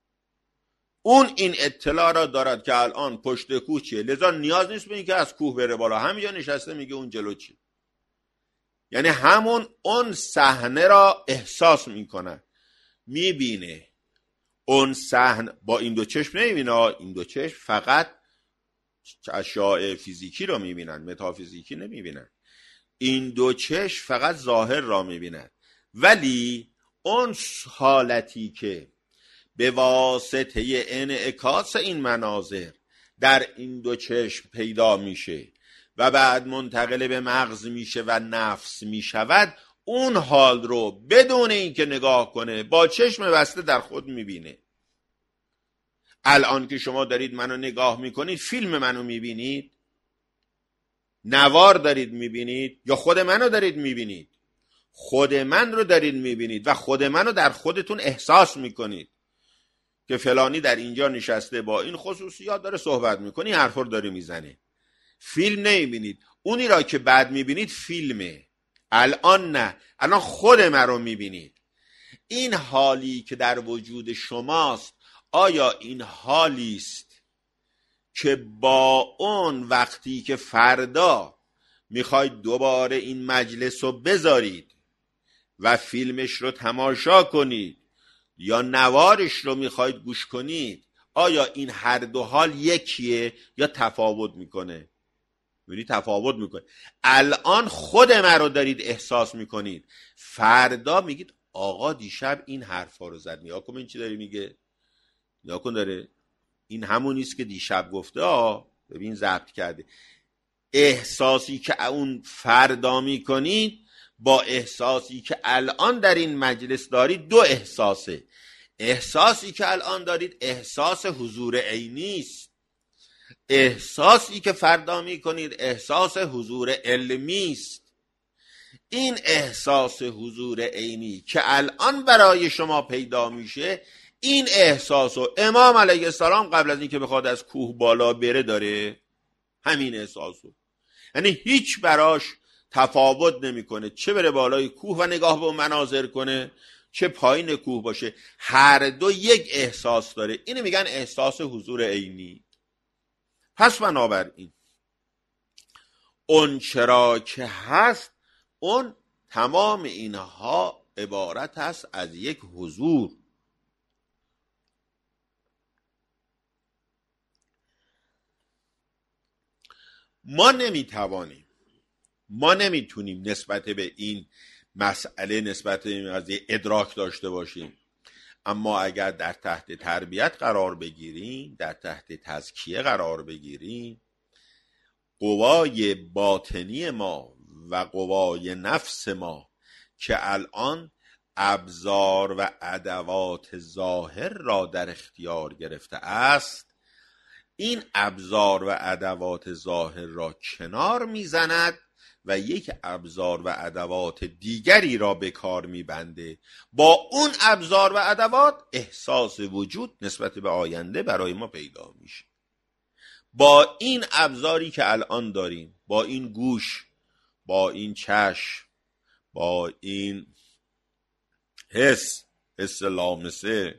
اون این اطلاع را دارد که الان پشت کوه چیه، لذا نیاز نیست به این که از کوه بره بالا، همینجا نشسته میگه اون جلو چیه. یعنی همون اون صحنه را احساس میکنه، میبینه. اون صحنه با این دو چشم نمیبینه، این دو چشم فقط اشیاء فیزیکی را میبینن، متافیزیکی نمیبینن. این دو چشم فقط ظاهر را میبینن، ولی اون حالتی که به واسطه انعکاس این مناظر در این دو چشم پیدا میشه و بعد منتقل به مغز میشه و نفس میشود، اون حال رو بدون اینکه نگاه کنه با چشم بسته در خود میبینه. الان که شما دارید منو نگاه میکنید، فیلم منو میبینید، نوار دارید میبینید یا خود منو دارید میبینید؟ خود من رو دارید میبینید و خود منو در خودتون احساس میکنید که فلانی در اینجا نشسته با این خصوصیات داره صحبت میکنی، حرف رو داره میزنه. فیلم نمیبینید. اونی را که بعد میبینید فیلمه، الان نه، الان خود من رو میبینید. این حالی که در وجود شماست، آیا این حالی است که با اون وقتی که فردا میخواید دوباره این مجلس رو بذارید و فیلمش رو تماشا کنید یا نوارش رو میخواید گوش کنید، آیا این هر دو حال یکیه یا تفاوت میکنه؟ ببینید تفاوت میکنه. الان خود من رو دارید احساس میکنید، فردا میگید آقا دیشب این حرفا رو زد، نیا کن این چی داره میگه، نیا کن داره، این همونیست که دیشب گفته، ببین ضبط کرده. احساسی که اون فردا میکنید با احساسی که الان در این مجلس دارید دو احساسه. احساسی که الان دارید احساس حضور عینی است، احساسی که فردا میکنید احساس حضور علمی است. این احساس حضور عینی که الان برای شما پیدا میشه، این احساس و امام علیه السلام قبل از اینکه بخواد از کوه بالا بره داره همین احساسو، یعنی هیچ براش تفاوت نمیکنه، چه بره بالای کوه و نگاه به مناظر کنه چه پایین کوه باشه، هر دو یک احساس داره. اینو میگن احساس حضور عینی. پس بنابراین اون چرا که هست، اون تمام اینها عبارت هست از یک حضور. ما نمیتوانیم ما نمیتونیم نسبت به این مسئله، نسبت به این قضیه ادراک داشته باشیم. اما اگر در تحت تربیت قرار بگیریم، در تحت تزکیه قرار بگیریم، قوای باطنی ما و قوای نفس ما که الان ابزار و ادوات ظاهر را در اختیار گرفته است، این ابزار و ادوات ظاهر را کنار میزند و یک ابزار و ادوات دیگری را به کار میبنده. با اون ابزار و ادوات احساس وجود نسبت به آینده برای ما پیدا میشه. با این ابزاری که الان داریم، با این گوش، با این چشم، با این حس لامسه،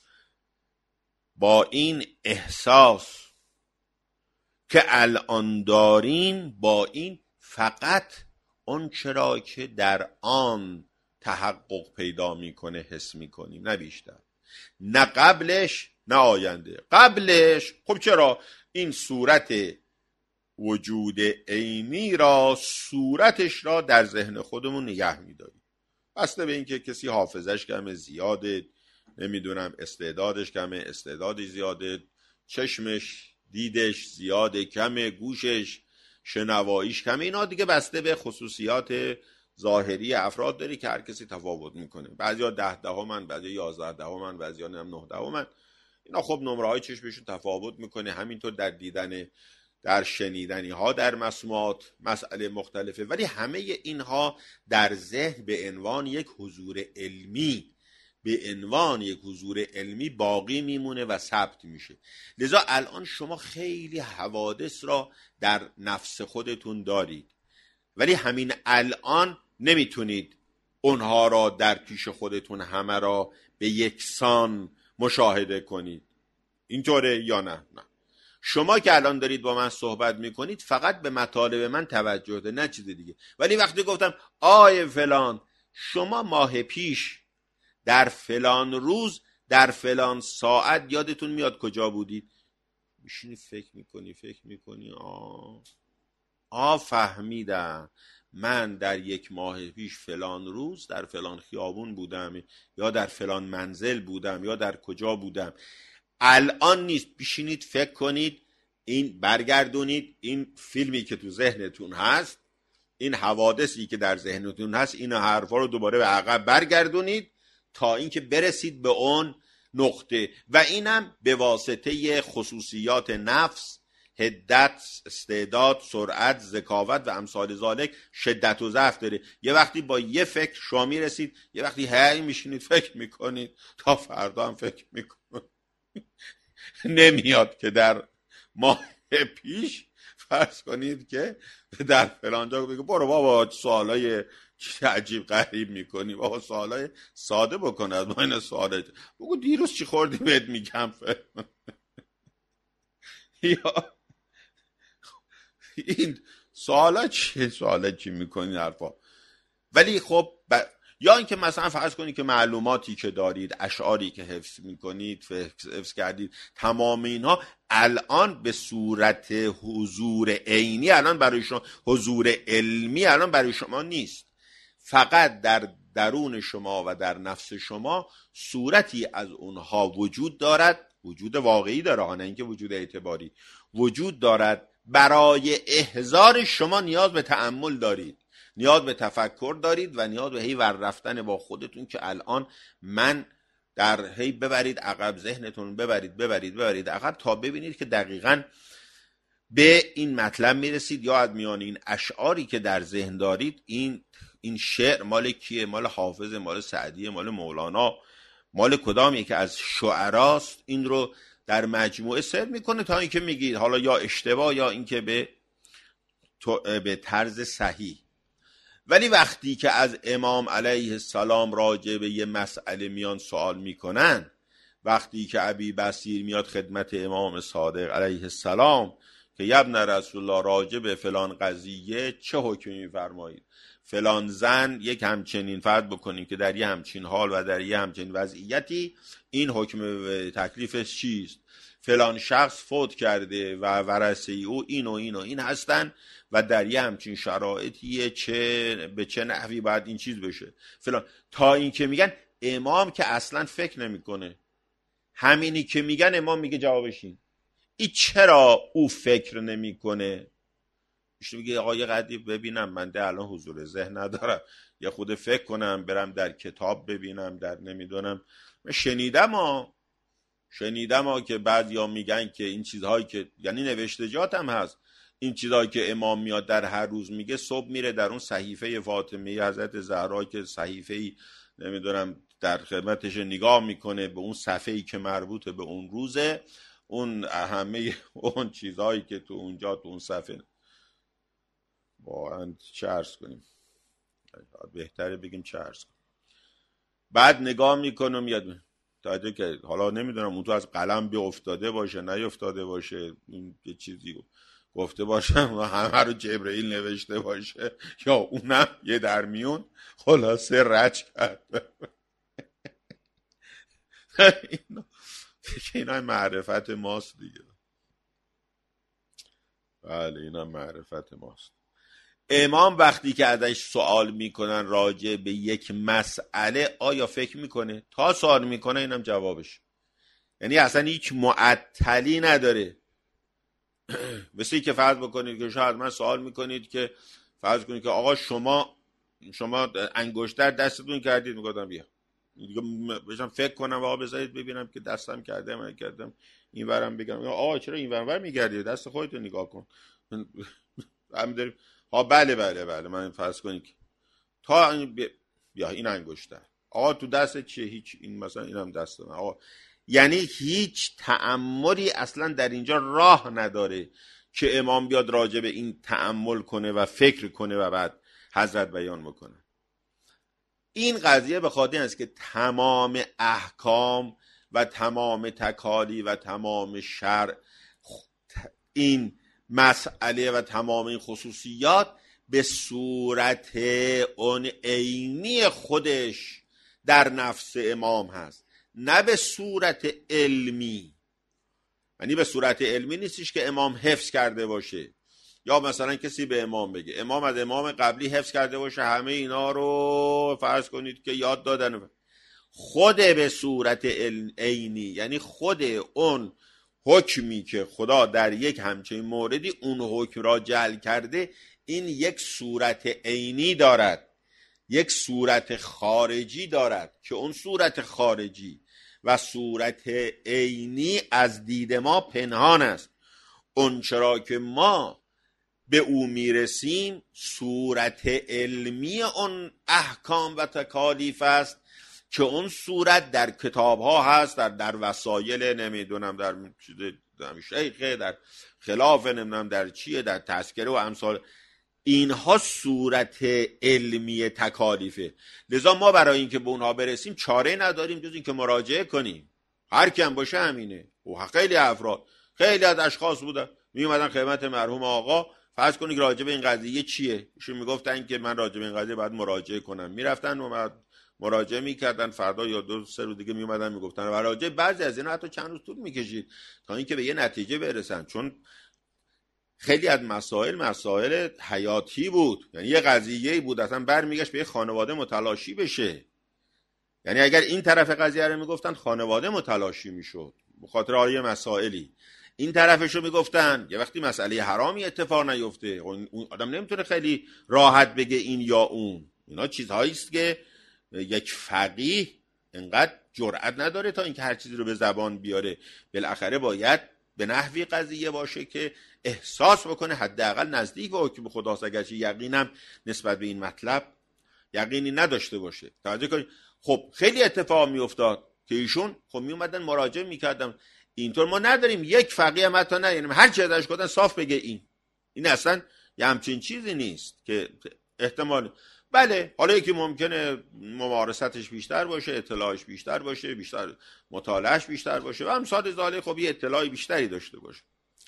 با این احساس که الان دارین، با این فقط اون چرا که در آن تحقق پیدا میکنه حس میکنیم، نه بیشتر، نه قبلش نه آینده. قبلش خب چرا این صورت وجود عینی را، صورتش را در ذهن خودمون نگه میداریم، بسته به اینکه کسی حافظش کمه، زیاده، نمیدونم استعدادش کمه، استعدادش زیاده، چشمش دیدش زیاده کمه، گوشش شنواییش کمه، اینا دیگه بسته به خصوصیات ظاهری افراد داری که هر کسی تفاوت میکنه. بعضیا 10 بعضیا 11 بعضیا 9 اینا خب نمره های چشمشون تفاوت میکنه. همینطور در دیدن، در شنیدنی ها، در مسموعات مسئله مختلفه، ولی همه اینها در ذهن به عنوان یک حضور علمی، به عنوان یک حضور علمی باقی میمونه و ثبت میشه. لذا الان شما خیلی حوادث را در نفس خودتون دارید، ولی همین الان نمیتونید اونها را در پیش خودتون همه را به یکسان مشاهده کنید. اینطوره یا نه؟ نه. شما که الان دارید با من صحبت میکنید فقط به مطالب من توجه ده، نه چیز دیگه. ولی وقتی گفتم آی فلان، شما ماه پیش در فلان روز در فلان ساعت یادتون میاد کجا بودید؟ میشینی فکر میکنی فهمیدم، من در یک ماه پیش فلان روز در فلان خیابون بودم، یا در فلان منزل بودم، یا در کجا بودم. الان نیست، بشینید فکر کنید، این برگردونید این فیلمی که تو ذهنتون هست، این حوادثی که در ذهنتون هست، این حرفا رو دوباره به عقب برگردونید تا اینکه برسید به اون نقطه. و اینم به واسطه خصوصیات نفس، حدت، استعداد، سرعت، ذکاوت و امثال ذالک شدت و ضعف داره. یه وقتی با یه فکر شما میرسید، یه وقتی هی میشینید فکر میکنید تا فردا هم فکر میکنید. نمیاد که در ماه پیش فرض کنید که در فلانجا بگید برو بابا سوالای عجیب غریب میکنی، بابا سوالای ساده بکن، از ما این سواله بگو دیروز چی خوردی بهت میگم. یا این سوالا چی میکنی حرفا. ولی خب یا اینکه مثلا فرض کنید که معلوماتی که دارید، اشعاری که حفظ میکنید، حفظ کردید، تمام اینها الان به صورت حضور عینی الان برای شما، حضور علمی الان برای شما نیست، فقط در درون شما و در نفس شما صورتی از اونها وجود دارد، وجود واقعی داره، نه اینکه وجود اعتباری، وجود دارد. برای احضار شما نیاز به تأمل دارید، نیاز به تفکر دارید و نیاز به هی ور رفتن با خودتون که الان من در هی ببرید عقب، ذهنتون ببرید عقب تا ببینید که دقیقاً به این مطلب میرسید. یا از میان این اشعاری که در ذهن دارید، این شعر مال کیه؟ مال حافظ، مال سعدی، مال مولانا، مال کدامی که از شعراست؟ این رو در مجموعه سر میکنه تا اینکه میگید حالا یا اشتباه یا اینکه به طرز صحیح. ولی وقتی که از امام علیه السلام راجع به یه مسئله میان سوال میکنن، وقتی که ابی بصیر میاد خدمت امام صادق علیه السلام که یبن رسول الله راجع به فلان قضیه چه حکمی میفرمایید؟ فلان زن یک همچنین فرض بکنیم که در یه همچین حال و در یه همچین وضعیتی این حکم تکلیفش چیست؟ فلان شخص فوت کرده و ورثه او این و این و این هستن و در یه همچین شرایطیه به چه نحوی باید این چیز بشه فلان، تا این که میگن امام که اصلا فکر نمیکنه، همینی که میگن امام میگه جوابش این چرا او فکر نمیکنه؟ میشه میگه آقای قدیر ببینم من ده الان حضور ذهن ندارم، یه خود فکر کنم، برم در کتاب ببینم، در نمیدونم. من شنیدم که بعضیا میگن که این چیزهایی که یعنی نوشتجات هم هست، این چیزهایی که امام میاد در هر روز میگه، صبح میره در اون صحیفه فاطمیه حضرت زهرا که صحیفه‌ای نمیدونم در خدمتش نگاه میکنه به اون صفحه‌ای که مربوط به اون روزه، اون همه اون چیزهایی که تو اونجا تو اون صفحه واقعا چه عرض کنیم، بهتره بگیم چه عرض کنیم. بعد نگاه میکنم میاد توجه که حالا نمیدونم اون تو از قلم بیافتاده باشه نیافتاده باشه، این یه چیزی گفته باشم و همه رو جبرئیل نوشته باشه یا اونم یه در میون خلاصه رج کرد. اینا معرفت ماست دیگه. بله اینا معرفت ماست. امام وقتی که ازش سوال میکنن راجع به یک مسئله آیا فکر میکنه؟ تا سوال میکنه اینم جوابش، یعنی اصلا هیچ معطلی نداره. مثل که فرض بکنید که شاید من سوال میکنید که فرض کنید که آقا شما انگشتر دستتون کردید، میگفتم بیا بشم فکر کنم آقا بذارید ببینم که دستم کرده من کردم این ورم بگم آقا چرا این ور میگردی، دست خودت نگاه کن. هم داریم بله من فرض کنید تا بیا این انگشتر آقا تو دست چیه؟ هیچ، این مثلا اینم دست من آقا، یعنی هیچ تأملی اصلا در اینجا راه نداره که امام بیاد راجع به این تأمل کنه و فکر کنه و بعد حضرت بیان بکنه. این قضیه به خاطر این است که تمام احکام و تمام تکالیف و تمام شرع، این مسئله و تمام این خصوصیات به صورت اون عینی خودش در نفس امام هست، نه به صورت علمی. یعنی به صورت علمی نیستش که امام حفظ کرده باشه یا مثلا کسی به امام بگه امام از امام قبلی حفظ کرده باشه همه اینا رو فرض کنید که یاد دادن. خود به صورت عینی یعنی خود اون حکمی که خدا در یک همچین موردی اون حکم را جعل کرده، این یک صورت عینی دارد، یک صورت خارجی دارد که اون صورت خارجی و صورت عینی از دید ما پنهان است. اون چرا که ما به او میرسیم صورت علمی اون احکام و تکالیف است که اون صورت در کتاب ها هست، در وسایل نمیدونم در شیخه، در خلاف نمیدونم در چیه، در تذکره و امثال اینها صورت علمی تکالیفه. لذا ما برای اینکه به اونها برسیم چاره نداریم جز اینکه مراجعه کنیم. هر کیم باشه همینه. و خیلی افراد، خیلی از اشخاص بودن می اومدن خدمت مرحوم آقا فرض کنید راجع به این قضیه چیه، ایشون میگفتن که من راجع به این قضیه باید مراجعه کنم، میرفتن و مراجعه میکردن، فردا یا 2-3 روز دیگه میومدن میگفتن و راجع بعضی از اینا حتی چند روز طول میکشید تا اینکه به یه نتیجه برسن، چون خیلی از مسائل حیاتی بود. یعنی یه قضیه‌ای بود اصلا برمیگشت به یه خانواده متلاشی بشه. یعنی اگر این طرف قضیه رو میگفتن خانواده متلاشی میشد به خاطر یه مسائلی، این طرفشو میگفتن یه وقتی مسئله حرامی اتفاق نیفته اون آدم نمیتونه خیلی راحت بگه این یا اون. اینا چیزهایی است که یک فقیه انقدر جرأت نداره تا اینکه هر چیزی رو به زبان بیاره. بالاخره باید به نحوی قضیه باشه که احساس بکنه حداقل نزدیک به حکم خداست، اگرچه یقینم نسبت به این مطلب یقینی نداشته باشه. توجه کنید. خب خیلی اتفاق میافتاد که ایشون خب می اومدن مراجعه میکردن. اینطور ما نداریم یک فقیه هم حتی نداریم هر چی ازش گفتن صاف بگه این اصلا یه همچین چیزی نیست که احتمال. بله حالا یکی ممکنه ممارستش بیشتر باشه، اطلاعش بیشتر باشه، بیشتر مطالعهش بیشتر باشه و امثال ذالک، خب یه اطلاعی بیشتری داشته باشه.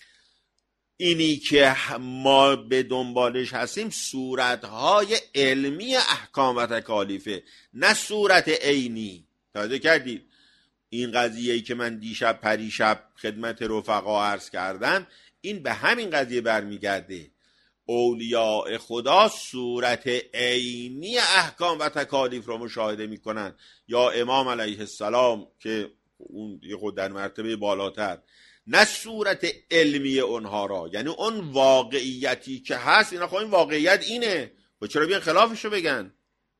اینی که ما به دنبالش هستیم صورتهای علمی احکام و تکالیفه، نه صورت عینی. توجه کردید؟ این قضیه‌ای که من دیشب پریشب خدمت رفقا عرض کردم، این به همین قضیه برمیگرده. اولیاء خدا صورت عینی احکام و تکالیف رو مشاهده میکنن، یا امام علیه السلام که اون یه خود در مرتبه بالاتر، نه صورت علمی اونها را، یعنی اون واقعیتی که هست. اینا خب این واقعیت اینه، و چرا بیان خلافشو بگن؟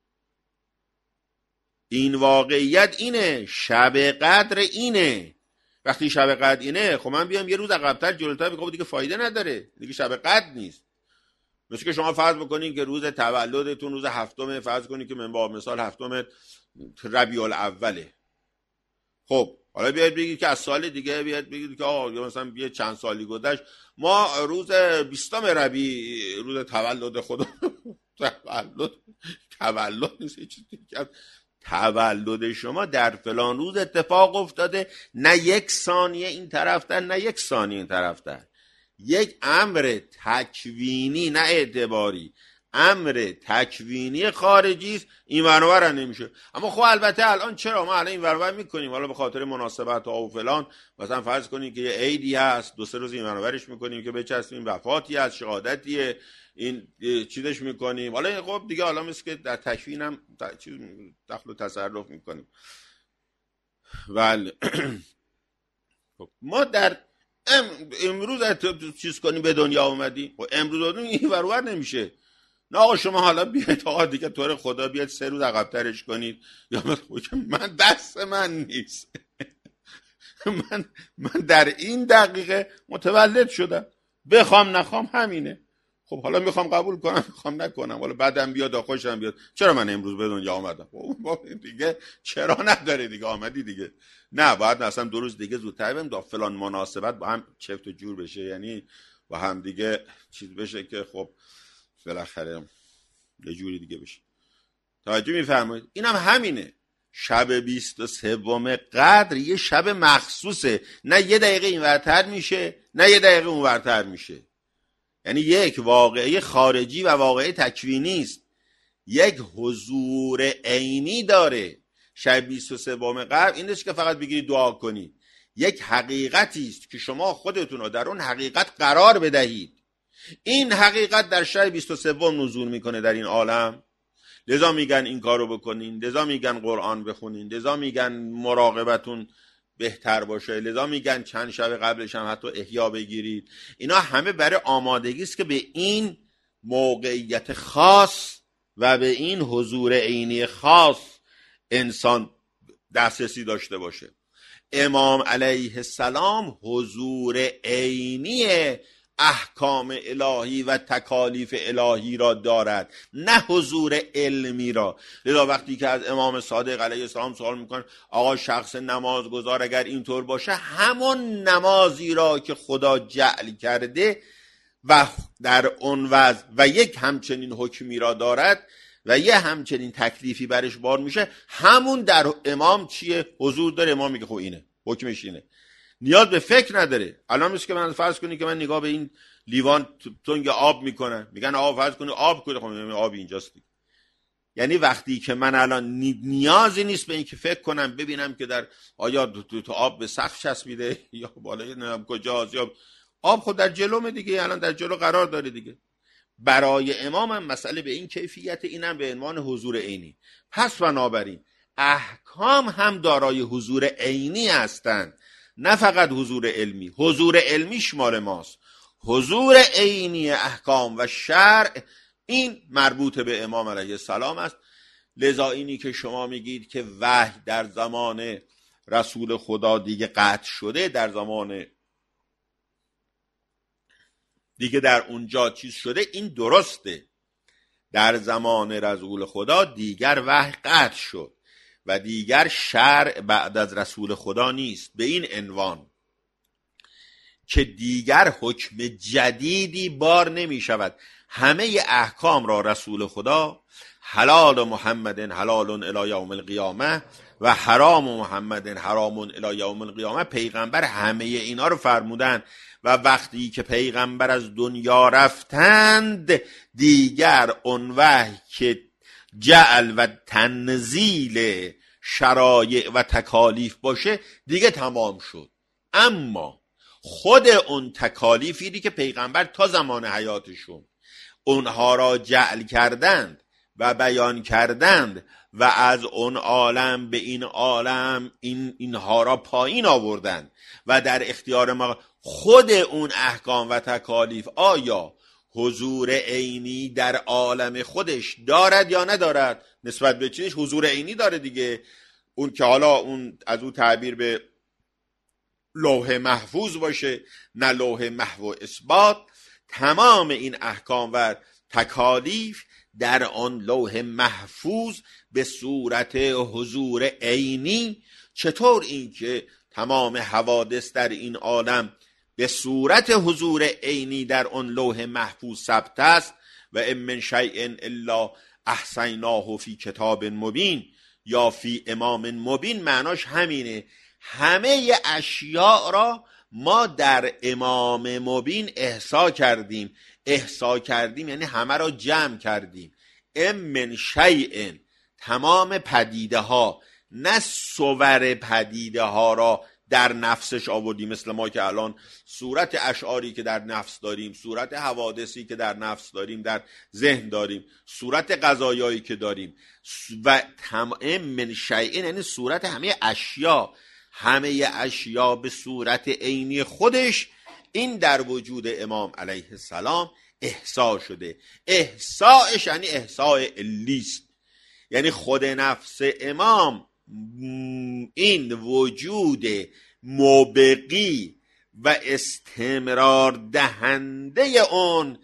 این واقعیت اینه، شب قدر اینه. وقتی شب قدر اینه، خب من بیام یه روز عقب‌تر جلوتر بگم دیگه فایده نداره، دیگه شب قدر نیست. مثل که شما فرض بکنین که روز تولدتون روز هفتم، فرض کنین که من با مثال هفتم ربیع الاوله. خب حالا بیاید بگید که از سال دیگه بیاید بگید که یا مثلا بیاید چند سالی گذشت ما روز 20 ربیع روز تولد خدا تولد نیست، تولد شما در فلان روز اتفاق افتاده، نه یک ثانیه این طرفتر نه یک ثانیه این طرفتر. یک امر تکوینی نه اعتباری، امر تکوینی خارجی است، این ورور نمیشه. اما خب البته الان چرا ما الان این ورور میکنیم؟ حالا به خاطر مناسبت ها و فلان، مثلا فرض کنیم که یه عیدی هست، 2-3 روز این ورورش میکنیم که بچسبیم، وفاتی هست، شهادتیه، این چیزش میکنیم. حالا خب دیگه حالا مثل که در تکوین هم چیز دخل و تصرف میکنیم. ولی ما در امروز چیز کنیم به دنیا اومدیم، و امروز این ورور نمیشه. نه آقا شما حالا بیاید آقا دیگه طور خدا بیاید 3 روز عقب‌ترش کنید، یا من دست من نیست من در این دقیقه متولد شدم، بخوام نخوام همینه. خب حالا میخوام قبول کنم، میخوام نکنم، حالا بعدم بیاد خوشم بیاد، چرا من امروز به دنیا آمدم؟ دیگه چرا نداره دیگه، آمدی دیگه. نه باید اصلا 2 روز دیگه زودتر بریم، فلان مناسبت با هم چفت و جور بشه، یعنی با هم دیگه چیز بشه که خب بالاخره یه جوری دیگه بشه. توجه میفرمایید؟ اینم همینه. شب 23 قدر یه شب مخصوصه، نه یه دقیقه این ورتر میشه نه یه دقیقه اون ورتر میشه. یعنی یک واقعه خارجی و واقعه تکوینی است، یک حضور عینی داره. شب 23 قدر این نیست که فقط بگیرید دعا کنید، یک حقیقتی است که شما خودتون رو در اون حقیقت قرار بدهید. این حقیقت در شب 23 نزول میکنه در این عالم. لذا میگن این کارو بکنین، لذا میگن قرآن بخونین، لذا میگن مراقبتون بهتر باشه، لذا میگن چند شب قبلش هم حتی احیا بگیرید. اینا همه برای آمادگی است که به این موقعیت خاص و به این حضور عینی خاص انسان دسترسی داشته باشه. امام علیه السلام حضور عینی احکام الهی و تکالیف الهی را دارد، نه حضور علمی را. لذا وقتی که از امام صادق علیه السلام سوال میکنن آقا شخص نمازگزار اگر اینطور باشه، همون نمازی را که خدا جعل کرده و در اون وضع و یک همچنین حکمی را دارد و یه همچنین تکلیفی برش بار میشه، همون در امام چیه؟ حضور داره. امام میگه خب اینه حکمش، اینه، نیاز به فکر نداره. الان مثل که من فرض کنی که من نگاه به این لیوان تنگ آب میکنم، میگن آب فرض کنی آب کنه، خب آب اینجاست. یعنی وقتی که من الان نیازی نیست به این که فکر کنم ببینم که در آیا تو آب به سقف چسبیده یا بالای نمیدونم کجاست، یا آب خود در جلومه دیگه، الان در جلو قرار داره دیگه. برای امام هم مسئله به این کیفیت، اینم به عنوان حضور عینی. پس بنابراین احکام هم دارای حضور عینی هستند، نه فقط حضور علمی. حضور علمی شمال ماست، حضور عینی احکام و شرع این مربوط به امام علیه السلام است. لذا اینی که شما میگید که وحی در زمان رسول خدا دیگه قطع شده، در زمان دیگه در اونجا چیز شده، این درسته. در زمان رسول خدا دیگر وحی قطع شد و دیگر شرع بعد از رسول خدا نیست، به این عنوان که دیگر حکم جدیدی بار نمی شود. همه احکام را رسول خدا، حلال محمد حلال الی یوم القیامه و حرام محمد حرام الی یوم القیامه، پیغمبر همه اینا رو فرمودن. و وقتی که پیغمبر از دنیا رفتند دیگر اون وحی که جعل و تنزیل شرایع و تکالیف باشه دیگه تمام شد. اما خود اون تکالیفی که پیغمبر تا زمان حیاتشون اونها را جعل کردند و بیان کردند و از اون عالم به این عالم اینها را پایین آوردند و در اختیار ما خود اون احکام و تکالیف آیا حضور عینی در عالم خودش دارد یا ندارد؟ نسبت به چیش حضور عینی داره دیگه. اون که حالا اون از اون تعبیر به لوح محفوظ باشه نه لوح محو اثبات، تمام این احکام و تکالیف در آن لوح محفوظ به صورت حضور عینی. چطور این که تمام حوادث در این عالم به صورت حضور عینی در آن لوح محفوظ ثبت است و ان من شیء الا احصیناه فی کتاب مبین یا فی امام مبین، معناش همینه، همه اشیاء را ما در امام مبین احصا کردیم. احصا کردیم یعنی همه را جمع کردیم. ام من شیء، تمام پدیده ها، نه صور پدیده ها را در نفسش آوردیم، مثل ما که الان صورت اشعاری که در نفس داریم، صورت حوادثی که در نفس داریم در ذهن داریم، صورت قضایایی که داریم و تمام من شیء یعنی صورت همه اشیا، همه اشیا به صورت عینی خودش. این در وجود امام علیه السلام احصا شده. احصاش یعنی احصاء علیست، یعنی خود نفس امام این وجود مبقی و استمرار دهنده اون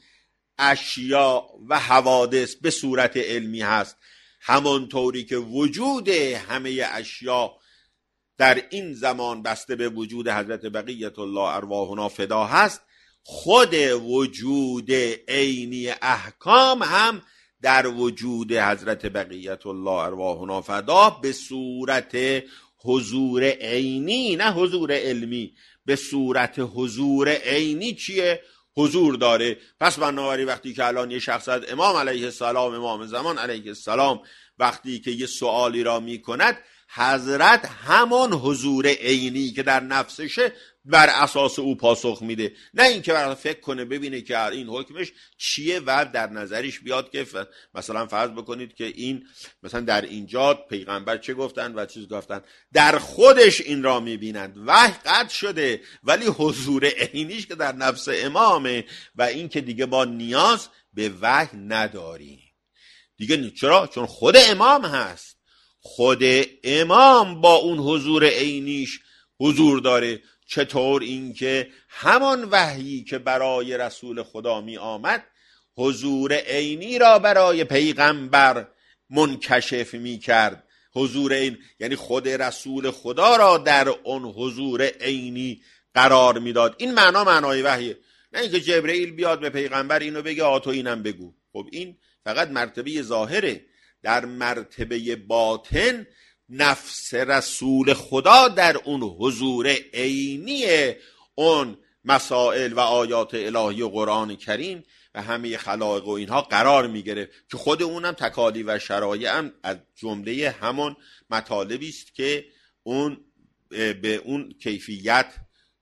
اشیا و حوادث به صورت علمی هست. همانطوری که وجود همه اشیا در این زمان بسته به وجود حضرت بقیت الله ارواحنا فدا هست، خود وجود عینی احکام هم در وجود حضرت بقیت الله ارواحنا فدا به صورت حضور عینی، نه حضور علمی، به صورت حضور عینی چیه؟ حضور داره. پس بنابراین وقتی که الان یه شخص از امام علیه السلام، امام زمان علیه السلام، وقتی که یه سوالی را می کند، حضرت همون حضور عینی که در نفسشه بر اساس او پاسخ میده، نه اینکه برای فکر کنه ببینه که این حکمش چیه و در نظرش بیاد که مثلا فرض بکنید که این مثلا در اینجا پیغمبر چه گفتن و چیز گفتن، در خودش این را میبینند. وحی قطع شده ولی حضور عینیش که در نفس امامه و این که دیگه با نیاز به وحی نداریم دیگه. چرا؟ چون خود امام هست، خود امام با اون حضور عینیش حضور داره. چطور؟ اینکه همان وحیی که برای رسول خدا می آمد حضور عینی را برای پیغمبر منکشف می کرد. حضور این یعنی خود رسول خدا را در اون حضور عینی قرار می داد. این معنای وحیه، نه اینکه جبرئیل بیاد به پیغمبر اینو بگه تو اینم بگو. خب این فقط مرتبه ظاهره. در مرتبه باطن نفس رسول خدا در اون حضور عینی اون مسائل و آیات الهی و قرآن کریم و همه خلائق و اینها قرار میگیره که خود اونم تکالیف و شرایع هم از جمله همون مطالبی است که اون به اون کیفیت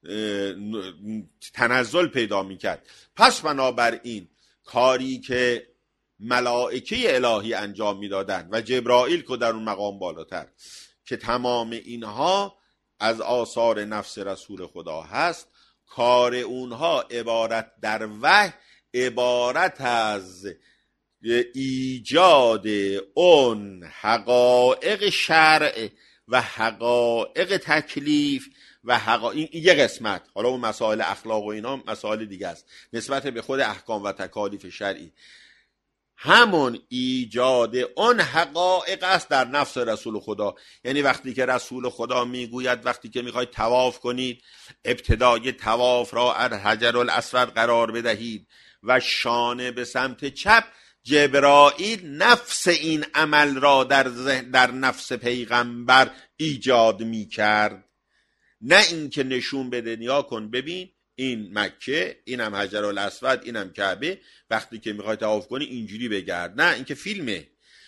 تنزل پیدا میکرد. پس بنابراین کاری که ملائکه الهی انجام میدادند و جبرائیل که در اون مقام بالاتر، که تمام اینها از آثار نفس رسول خدا هست، کار اونها عبارت در وحی عبارت از ایجاد اون حقایق شرع و حقایق تکلیف و این یه قسمت. حالا اون مسائل اخلاق و اینا مسائل دیگه است نسبت به خود احکام و تکالیف شرعی. همون ایجاد اون حقایق است در نفس رسول خدا. یعنی وقتی که رسول خدا میگوید وقتی که میخواید طواف کنید ابتدای طواف را از حجر الاسود قرار بدهید و شانه به سمت چپ، جبرائیل نفس این عمل را در نفس پیغمبر ایجاد میکرد، نه اینکه نشون بده نیا کن ببین این مکه، اینم حجر الاسود، اینم کعبه، وقتی که میخوای طواف کنی اینجوری بگرد. نه، این که فیلمه.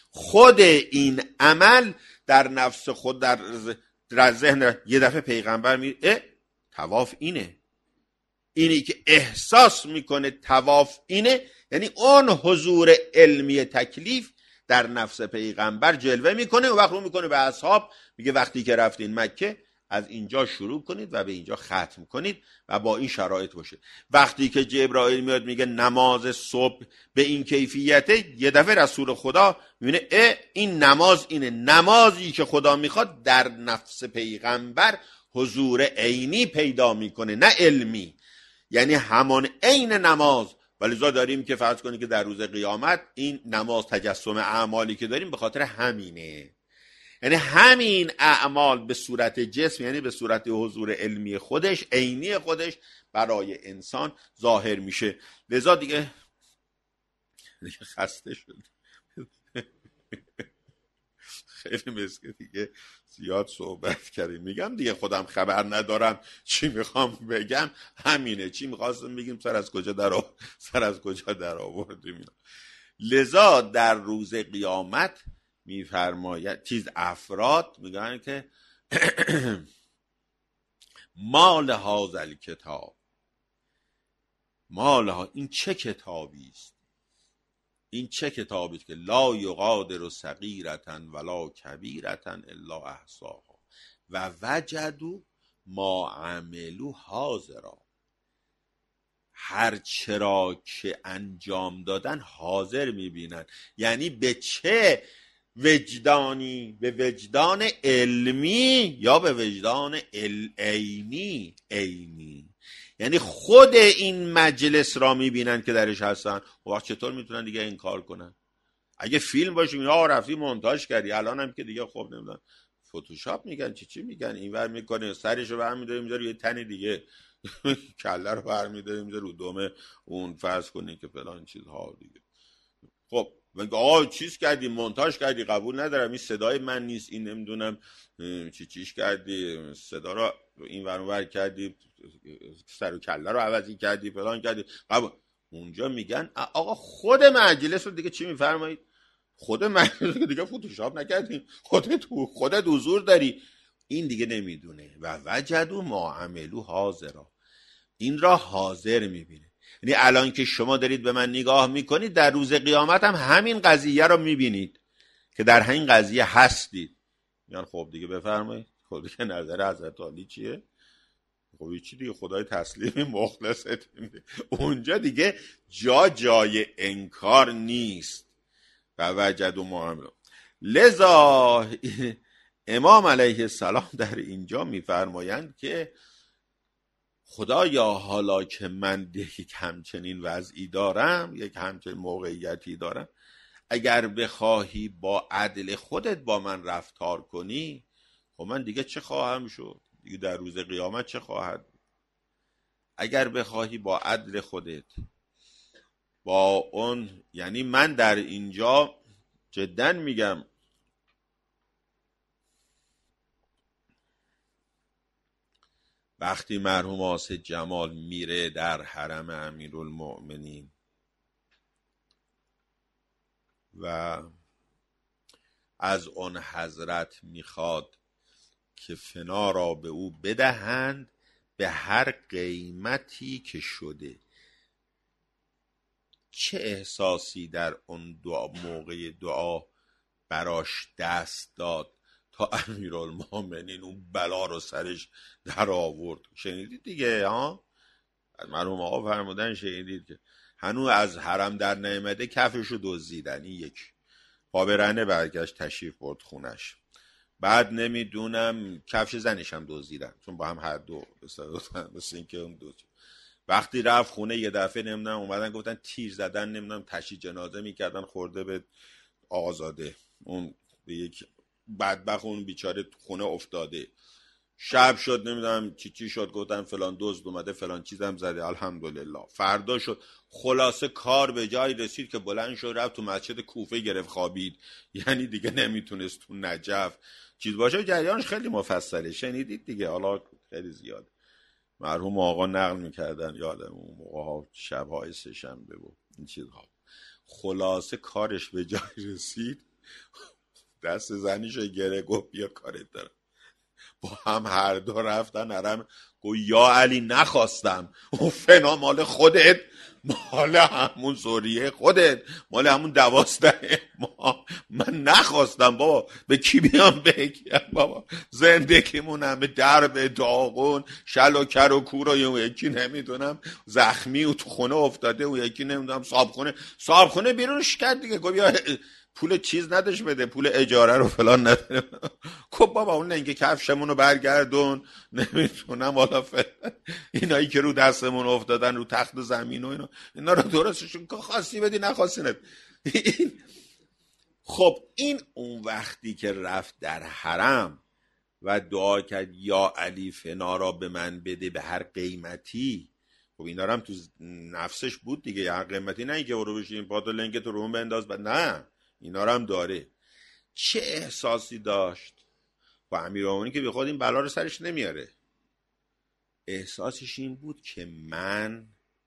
خود این عمل در نفس خود در ذهن یه دفعه پیغمبر میگه طواف اینی که احساس میکنه طواف اینه، یعنی اون حضور علمی تکلیف در نفس پیغمبر جلوه میکنه و وقت رو میکنه به اصحاب، میگه وقتی که رفتین مکه از اینجا شروع کنید و به اینجا ختم کنید و با این شرایط باشه. وقتی که جبرائیل میاد میگه نماز صبح به این کیفیته، یه دفعه رسول خدا میبینه این نماز اینه، نمازی که خدا میخواد در نفس پیغمبر حضور عینی پیدا میکنه نه علمی، یعنی همان عین نماز. ولذا داریم که فرض کنید که در روز قیامت این نماز تجسم اعمالی که داریم به خاطر همینه، یعنی همین اعمال به صورت جسم، یعنی به صورت حضور علمی خودش عینی خودش برای انسان ظاهر میشه. لذا دیگه خسته شد خیلی مسکه دیگه زیاد صحبت کردیم. میگم دیگه خودم خبر ندارم چی میخوام بگم، همینه، چی میخواستم بگیم سر از کجا در آوردیم. لذا در روز قیامت میفرماید افراد میگن که مال هذا کتاب، این چه کتابی است، این چه کتابی است که لا یغادر صغیرة ولا کبیرة الا احصاها و وجدوا ما عملوا حاضرا. هر چرا که انجام دادن حاضر میبینن، یعنی به چه وجدانی؟ به وجدان علمی یا به وجدان عینی؟ یعنی خود این مجلس را میبینن که درش هستن. وقت چطور میتونن دیگه انکار کنن؟ اگه فیلم باشه میگن رفتی مونتاژ کردی، الان هم که دیگه خب نمیدونم فتوشاپ میگن چی میگن، اینور میکنه سرشو برمی‌داره میذاره یه تن دیگه کله رو برمی‌داره میذاره رو دم اون، فرض کنی که فلان چیزها دیگه. خب میگه چیز کردی، مونتاژ کردی، قبول ندارم، این صدای من نیست، این نمیدونم چیش کردی، صدا رو این ور اونور کردی، سر و کله رو عوضی کردی، فلان کردی، قبول. اونجا میگن آقا خود مجلس رو دیگه چی میفرمایید؟ خود مجلس رو دیگه فتوشاپ نکردیم، خودت حضور داری. این دیگه نمیدونه. و وجدوا ما عملوا حاضرا، این را حاضر میبینه. یعنی الان که شما دارید به من نگاه میکنید، در روز قیامت هم همین قضیه رو میبینید که در همین قضیه هستید. میگن خب دیگه بفرمایید، خب دیگه نظر حضرت علی چیه؟ خب چی دیگه، خدای تسلیم مخلصت. اونجا دیگه جای انکار نیست. و وجدوا ما عملوا. لذا امام علیه السلام در اینجا میفرمایند که خدایا حالا که من یک همچنین وضعی دارم، یک همچنین موقعیتی دارم، اگر بخواهی با عدل خودت با من رفتار کنی، خب من دیگه چه خواهم شد؟ دیگه در روز قیامت چه خواهد بود؟ اگر بخواهی با عدل خودت با اون، یعنی من در اینجا جدا میگم وقتی مرحوم آصف جمال میره در حرم امیرالمؤمنین و از آن حضرت میخواد که فنا را به او بدهند به هر قیمتی که شده، چه احساسی در اون موقع دعا براش دست داد تا امیرالمؤمنین اون بلا رو سرش در آورد. شنیدید دیگه ها؟ مرحوم آقا فرمودن شنیدید که هنوز از حرم در نیامده کفشو دزدیدن. این یک پابرهنه برگشت تشریف برد خونش، بعد نمیدونم کفش زنش هم دزدیدن، چون با هم هر دو مثل این که اون دزد. وقتی رفت خونه یه دفعه نمیدونم اومدن گفتن تیر زدن، نمیدونم تشییع جنازه میکردن، خورده به آقازاده، اون به یک بدبخت اون بیچاره خونه افتاده. شب شد نمیدونم چی شد، گفتن فلان دزد اومده فلان چیزم زده، الحمدلله. فردا شد، خلاصه کار به جای رسید که بلند شد رفت تو مسجد کوفه گرفت خوابید. یعنی دیگه نمیتونست تو نجف چیز باشه. جریانش خیلی مفصله، شنیدید دیگه، حالا خیلی زیاد مرحوم آقا نقل میکردن، یادم اون موقع ها شب‌های سه‌شنبه بود این چیزها. خلاصه کارش به جای رسید، دست زنیشو گره گفت بیا کارت دارم. با هم هر دو رفتن حرم. گفت یا علی نخواستم، اون فنا مال خودت، مال همون زوریه خودت، مال همون 12 ما. من نخواستم بابا، به کی بیام بگم بابا؟ زندگیمون همه درب داغون، شل و کر و کور، و یکی نمیدونم زخمی و تو خونه افتاده، و یکی نمیدونم صابخونه بیرونش کرد دیگه. گفت یا پول چیز نداشت بده، پول اجاره رو فلان نداره. خب بابا اون لنگ کفشمون رو برگردون، نمیتونم والا اینایی که رو دستمون افتادن رو تخت و زمین و اینا رو درستشون که خواستی بدی نخواستی ند. خب این اون وقتی که رفت در حرم و دعا کرد یا علی فنا را به من بده به هر قیمتی. خب اینا هم تو نفسش بود دیگه، هر قیمتی، نه اینکه برو بشین پات و لنگ تو روم بنداز، نه، اینا هم داره. چه احساسی داشت؟ و امیرالمومنین که بی خود این بلا رو سرش نمیاره. احساسش این بود که من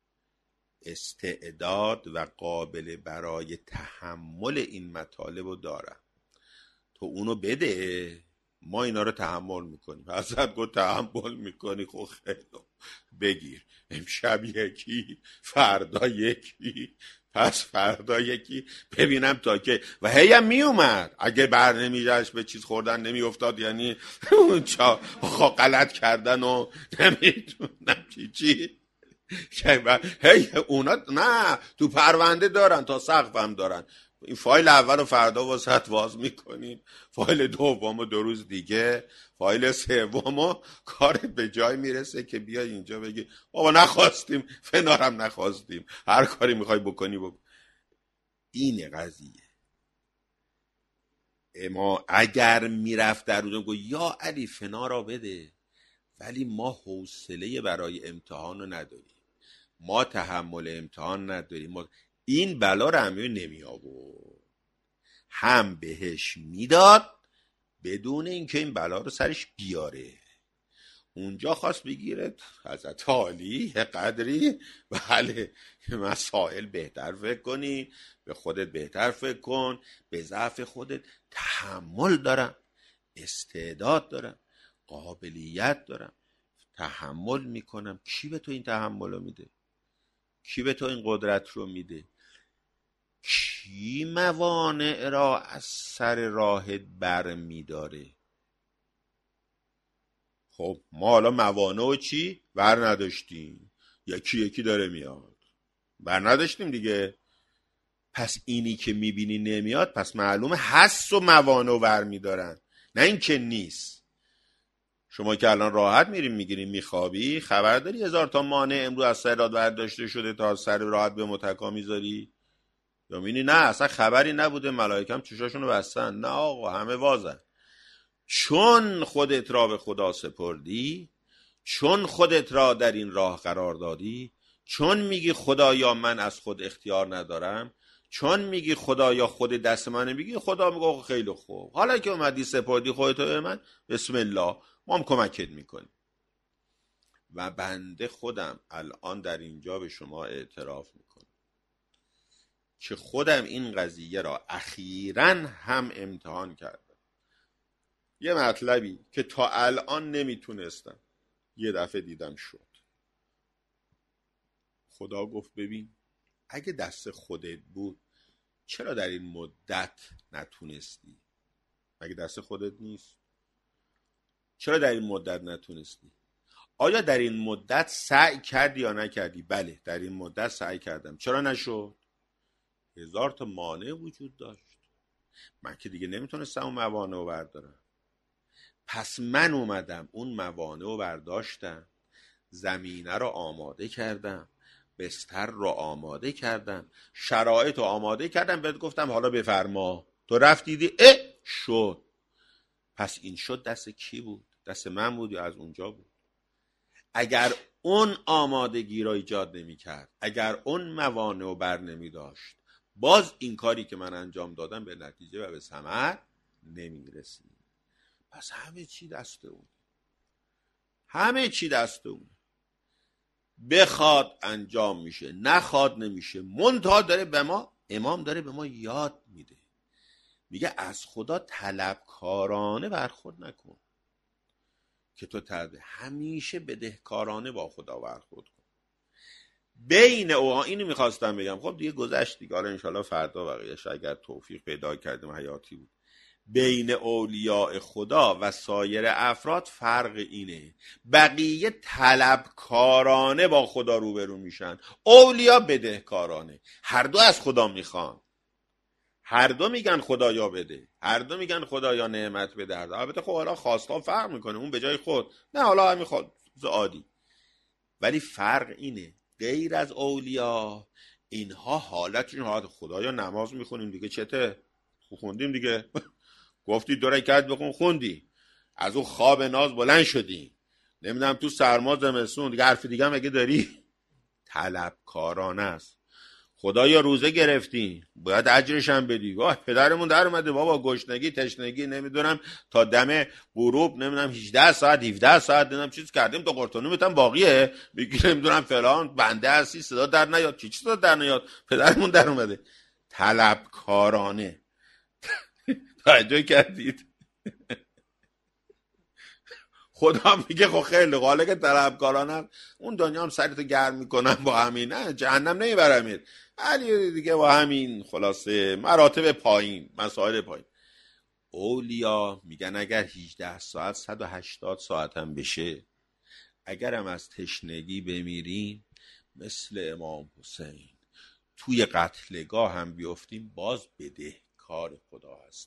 استعداد و قابل برای تحمل این مطالب رو دارم، تو اونو بده، ما اینا رو تحمل میکنیم. حضرت گفت تحمل میکنی؟ خب خیلی بگیر، امشب یکی، فردا یکی، پس فردا یکی، ببینم تا که. و هیم می اومد، اگه بر نمیجاش به چیز خوردن نمی افتاد، یعنی غلط کردن و نمیدونم چی هی اونا نه تو پرونده دارن، تا سقف هم دارن. این فایل اول رو فردا واسط واز میکنیم، فایل دوم رو 2 روز دیگه، فایل سوم رو کارت به جای میرسه که بیای اینجا بگی بابا نخواستیم، فنارم نخواستیم، هر کاری میخوای بکنی بکن. این قضیه ما اگر میرفت در روزم گفت یا علی فنا را بده، ولی ما حوصله برای امتحان رو نداریم، ما تحمل امتحان نداریم، ما این بلا رو همه نمی آورد، هم بهش میداد بدون اینکه این بلا رو سرش بیاره. اونجا خواست بگیره حضرت عالی قدری، بله مسائل بهتر فکر کنی، به خودت بهتر فکر کن، به ضعف خودت تحمل دارم، استعداد دارم، قابلیت دارم، تحمل میکنم. کی به تو این تحمل رو میده؟ کی به تو این قدرت رو میده؟ کی موانع را از سر راهت بر میداره؟ خب ما حالا موانع و چی؟ بر نداشتیم، یکی داره میاد، بر نداشتیم دیگه. پس اینی که میبینی نمیاد، پس معلومه هست و موانع بر میدارن، نه این که نیست. شما که الان راحت میریم میگیریم میخوابی، خبر داری 1000 تا مانع امروز از سرات برداشته شده تا سر راحت به متکا میذاری؟ یا میبینی نه اصلا خبری نبوده، ملائکه هم چشاشونو بستن، نه آقا همه وازن. چون خودت را به خدا سپردی، چون خودت را در این راه قرار دادی، چون میگی خدایا من از خود اختیار ندارم، چون میگی خدایا خود دست من، میگی خدا میگه خیلی خوب، حالا که اومدی سپردی خودتو به من، بسم الله، ما هم کمکت میکنیم. و بنده خودم الان در اینجا به شما اعتراف میکنم که خودم این قضیه را اخیراً هم امتحان کردم. یه مطلبی که تا الان نمیتونستم، یه دفعه دیدم شد. خدا گفت ببین اگه دست خودت بود چرا در این مدت نتونستی؟ مگه دست خودت نیست؟ چرا در این مدت نتونستی؟ آیا در این مدت سعی کردی یا نکردی؟ بله در این مدت سعی کردم. چرا نشد؟ 1000 تا مانع وجود داشت، من که دیگه نمیتونستم اون موانع رو بردارم. پس من اومدم اون موانع رو برداشتم، زمینه رو آماده کردم، بستر رو آماده کردم، شرایط رو آماده کردم، بهت گفتم حالا بفرما، تو رفت دیدی شد. پس این شد دست کی بود؟ دست من بود یا از اونجا بود؟ اگر اون آمادگی رو ایجاد نمی کرد، اگر اون موانع رو بر نمی داشت، باز این کاری که من انجام دادم به نتیجه و به ثمر نمی رسید. پس همه چی دست اون، همه چی دست اون. بخواد انجام میشه، نخواد نمیشه. منتها داره به ما، امام داره به ما یاد میده، میگه از خدا طلبکارانه برخورد نکن که تو همیشه بدهکارانه با خدا برخورد کن. بین اینو میخواستم بگم، خب دیگه گذشت دیگه، حالا انشالله فردا بقیه‌اش اگر توفیق پیدا کردیم حیاتی بود. بین اولیاء خدا و سایر افراد فرق اینه، بقیه طلبکارانه با خدا روبرو میشن، اولیا بدهکارانه. هر دو از خدا میخوان، هر دو میگن خدایا بده، هر دو میگن خدایا نعمت بده. البته خب حالا خواستا فرق میکنه، اون به جای خود، نه حالا همین خود عادی. ولی فرق اینه غیر از اولیا اینها حالت خدایا نماز میخونیم دیگه، چته خوندیم دیگه گفتی 2 رکعت بخون خوندی، از اون خواب ناز بلند شدی، نمیدونم تو سرما زمستون دیگه حرف دیگه هم اگه داری. طلبکارانه است. خدایا روزه گرفتیم باید اجرش هم بدی. واه پدرمون در اومده بابا، گشنگی تشنگی نمیدونم تا دم غروب نمیدونم 18 ساعت 17 ساعت نمیدونم چیز کردیم، تو قرطونومت هم باقیه، میگی نمیدونم فلان بنده هستی صدا در نیاد. چی صدا در نیاد؟ پدرمون در اومده. طلبکارانه. توجه کردید؟ خدا میگه خب خیلی حالا که طلبکارانم اون دنیا هم سرتو گرم میکنم با همین، نه جهنم نمیبرمت، ولی دیگه با همین خلاصه مراتب پایین، مسائل پایین. اولیا میگن اگر 18 ساعت 180 ساعت هم بشه، اگرم از تشنگی بمیریم مثل امام حسین توی قتلگاه هم بیفتیم باز بدهکار خدا هست.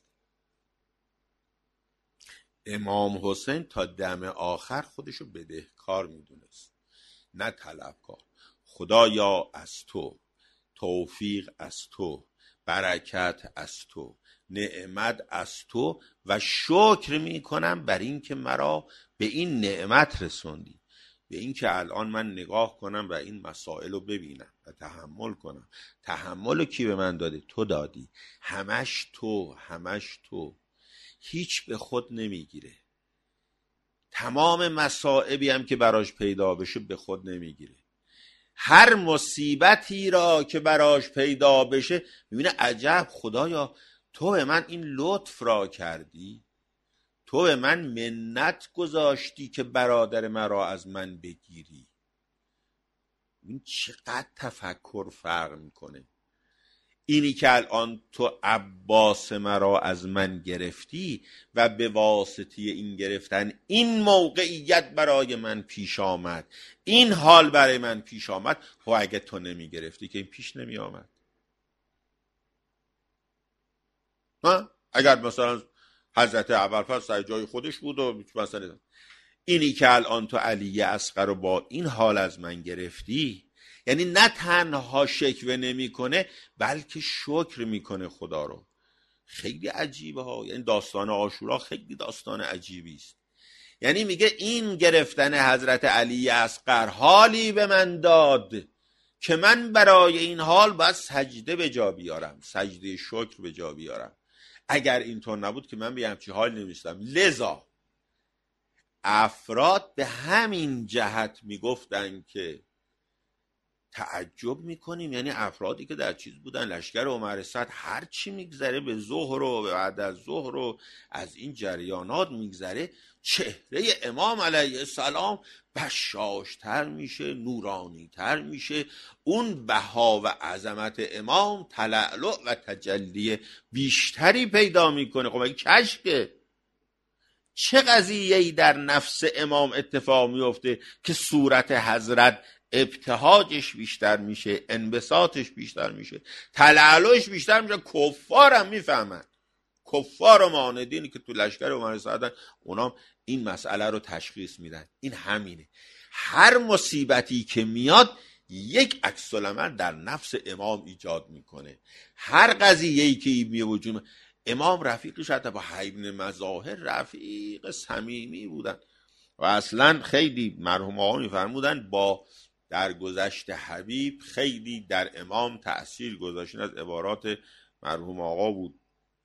امام حسین تا دم آخر خودشو بدهکار میدونست، نه طلبکار. خدایا از تو، توفیق از تو، برکت از تو، نعمت از تو و شکر میکنم بر این که مرا به این نعمت رسوندی، به این که الان من نگاه کنم و این مسائل رو ببینم و تحمل کنم. تحمل کی به من داده؟ تو دادی. همش تو، همش تو، هیچ به خود نمیگیره. تمام مصائبی هم که براش پیدا بشه به خود نمیگیره. هر مصیبتی را که براش پیدا بشه میبینه عجب خدایا تو به من این لطف را کردی، تو به من منت گذاشتی که برادر مرا از من بگیری. این چقدر تفکر فرق میکنه. اینی که الان تو عباس مرا از من گرفتی و به واسطه این گرفتن این موقعیت برای من پیش آمد، این حال برای من پیش آمد، خب اگه تو نمی گرفتی که این پیش نمی آمد. اگر مثلا حضرت ابوالفضل سر جای خودش بود و مثلا اینی که الان تو علی اصغر رو با این حال از من گرفتی، یعنی نه تنها شکوه نمیکنه بلکه شکر میکنه خدا رو. خیلی عجیبه ها. یعنی داستان عاشورا خیلی داستان عجیبی است. یعنی میگه این گرفتن حضرت علی اصغر حالی به من داد که من برای این حال باید سجده به جا بیارم، سجده شکر به جا بیارم. اگر اینطور نبود که من به همچین حال نمیستم. لذا افراد به همین جهت میگفتن که تعجب میکنیم، یعنی افرادی که در چیز بودن لشکر عمر سعد، هر چی میگذره به ظهر و بعد از ظهر و از این جریانات میگذره، چهره امام علیه السلام بشاشتر میشه، نورانیتر میشه، اون بها و عظمت امام تلألؤ و تجلی بیشتری پیدا میکنه. خب این کشکه چه قضیه‌ای در نفس امام اتفاق میفته که صورت حضرت ابتهاجش بیشتر میشه، انبساطش بیشتر میشه، تلألؤش بیشتر میشه. کفارم میفهمن، کفار و معاندینی که تو لشکر عمر سعدن، اونام این مسئله رو تشخیص میدن. این همینه، هر مصیبتی که میاد یک عکس العمل در نفس امام ایجاد میکنه. هر قضیه‌ای که می وجود، امام رفیقش حتی با ابن مظاهر رفیق صمیمی بودن و اصلا خیلی مرحوم آقا میفرمودن با درگذشت حبیب خیلی در امام تأثیر گذاشتن. از عبارات مرحوم آقا بود.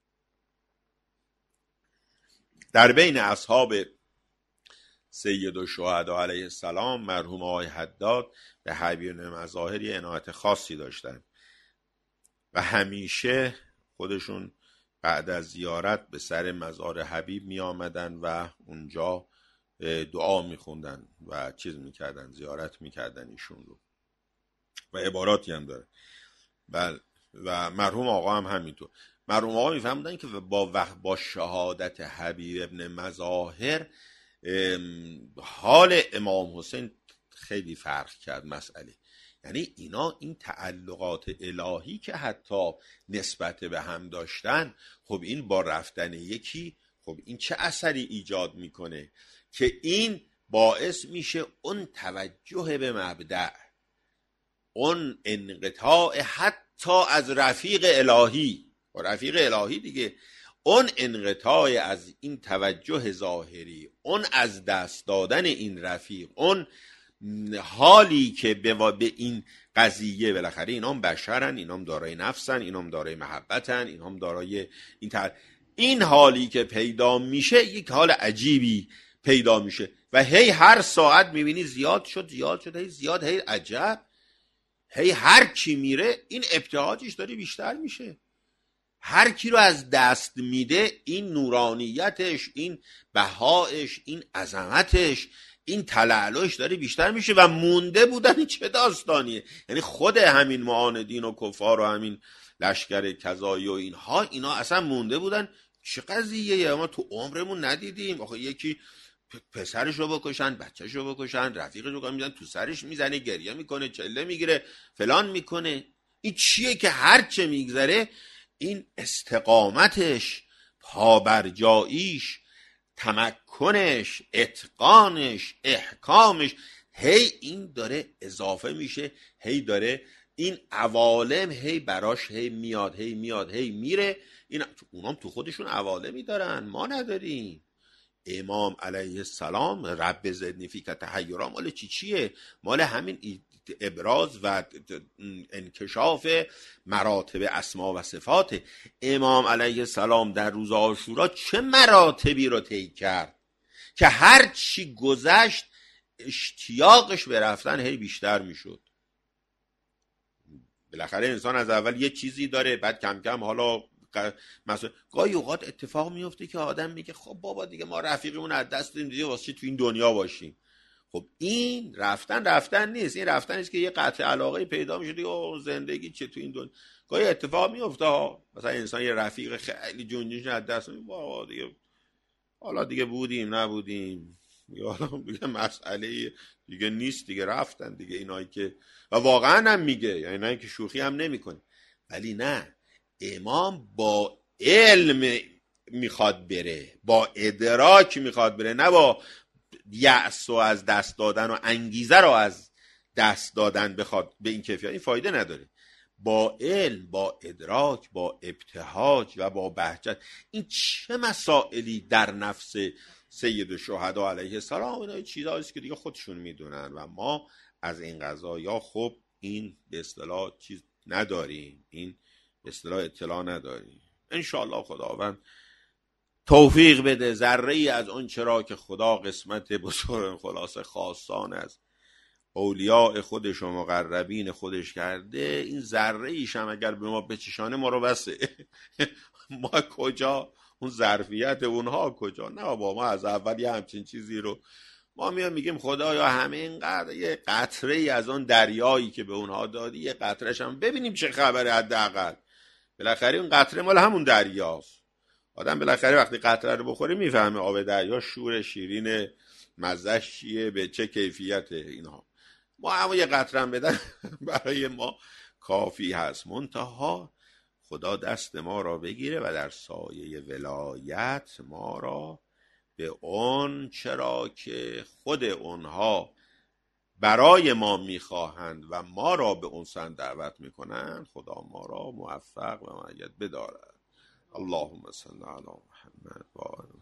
در بین اصحاب سید الشهدا علیه السلام مرحوم آقای حداد به حبیب بن مظاهر عنایت خاصی داشتن و همیشه خودشون بعد از زیارت به سر مزار حبیب می آمدن و اونجا دعا می خوندن و چیز می کردن، زیارت می کردن ایشون رو و عباراتی هم داره. و مرحوم آقا هم همینطور. مرحوم آقا میفهمدن که با شهادت حبیب ابن مظاهر حال امام حسین خیلی فرق کرد مسئله. یعنی اینا این تعلقات الهی که حتی نسبت به هم داشتن، خب این با رفتن یکی، خب این چه اثری ایجاد میکنه که این باعث میشه اون توجه به مبدأ، اون انقطاع حتی از رفیق الهی و رفیق الهی دیگه، اون انقطاع از این توجه ظاهری، اون از دست دادن این رفیق، اون حالی که به این قضیه، بالاخره اینام بشرن، اینام دارای نفسن، اینام دارای محبتن، اینام دارای این حالی که پیدا میشه یک حال عجیبی پیدا میشه و هی هر ساعت میبینی زیاد شد هی زیاد، هی عجب، هی هر کی میره این ابتهاجش داره بیشتر میشه. هر کی رو از دست میده این نورانیتش، این بهایش، این عظمتش، این تلالش داره بیشتر میشه و مونده بودن چه داستانیه. یعنی خود همین معاندین و کفار و همین لشکر کذایی و اینا اصلا مونده بودن چه قضیه ما تو عمرمون ندیدیم. آخه یکی پسرش رو بکشن، بچهش رو بکشن، رفیقش رو میزنن تو سرش، میزنه، گریه میکنه، چله میگیره، فلان میکنه. این چیه که هر چه میگذره این استقامتش، پابرجاییش، تمکنش، اتقانش، احکامش، هی این داره اضافه میشه، هی داره این عوالم هی براش هی میاد هی میره. اونام تو خودشون عوالمی دارن، ما نداریم. امام علیه السلام رب زدنی فی که تحیرا مال چیه؟ مال همین ابراز و انکشاف مراتب اسما و صفات. امام علیه السلام در روز عاشورا چه مراتبی رو طی کرد که هر چی گذشت اشتیاقش به رفتن هی بیشتر میشد. بالاخره انسان از اول یه چیزی داره، بعد کم کم حالا مثلا گاهی اوقات اتفاق میفته که آدم میگه خب بابا دیگه ما رفیقمون از دست دادیم دیگه، واسه چی تو این دنیا باشیم. خب این رفتن نیست، این رفتن نیست که یه قطع علاقه پیدا میشه دیگه، زندگی چه تو این دنیا. گاهی اتفاق میفته مثلا انسان یه رفیق خیلی جونجونش از دست میده، بابا دیگه حالا دیگه بودیم نبودیم دیگه مسئله دیگه نیست دیگه، رفتن دیگه اینایی که، و واقعا هم میگه، یعنی نه که شوخی هم نمیکنه. ولی نه، امام با علم میخواد بره، با ادراک میخواد بره، نه با یأس و از دست دادن و انگیزه رو از دست دادن بخواد به این کیفیت. این فایده نداره. با علم، با ادراک، با ابتهاج و با بهجت. این چه مسائلی در نفس سید الشهدا علیه السلام، اینا چیزاییست که دیگه خودشون میدونن و ما از این قضایا خب این به اصطلاح چیز نداریم، این به اصطلاح اطلاع نداریم. انشاءالله خداوند توفیق بده ذره ای از اون چرا که خدا قسمت بزرگ خلاصه خاصان از اولیاء خودش و مقربین خودش کرده، این ذره ایش هم اگر به ما بچشانه ما رو بسه. ما کجا اون ظرفیت اونها کجا؟ نه با ما از اول یه همچین چیزی رو ما میگیم خدایا همه اینقدر یه قطره ای از اون دریایی که به اونها دادی یه قطرهش هم ببینیم چه خبره. حداقل بالاخره اون قطره مال همون دریاست. آدم بالاخره وقتی قطره رو بخوره میفهمه آب دریا شور شیرین مزهش چیه، به چه کیفیته. اینها ما همون یه قطره هم بدن برای ما کافی هست. منتها خدا دست ما را بگیره و در سایه ولایت ما را به اون چرا که خود اونها برای ما میخواهند و ما را به اون سن دعوت میکنند، خدا ما را موفق و مؤید بدارد. اللهم صل علی محمد و آل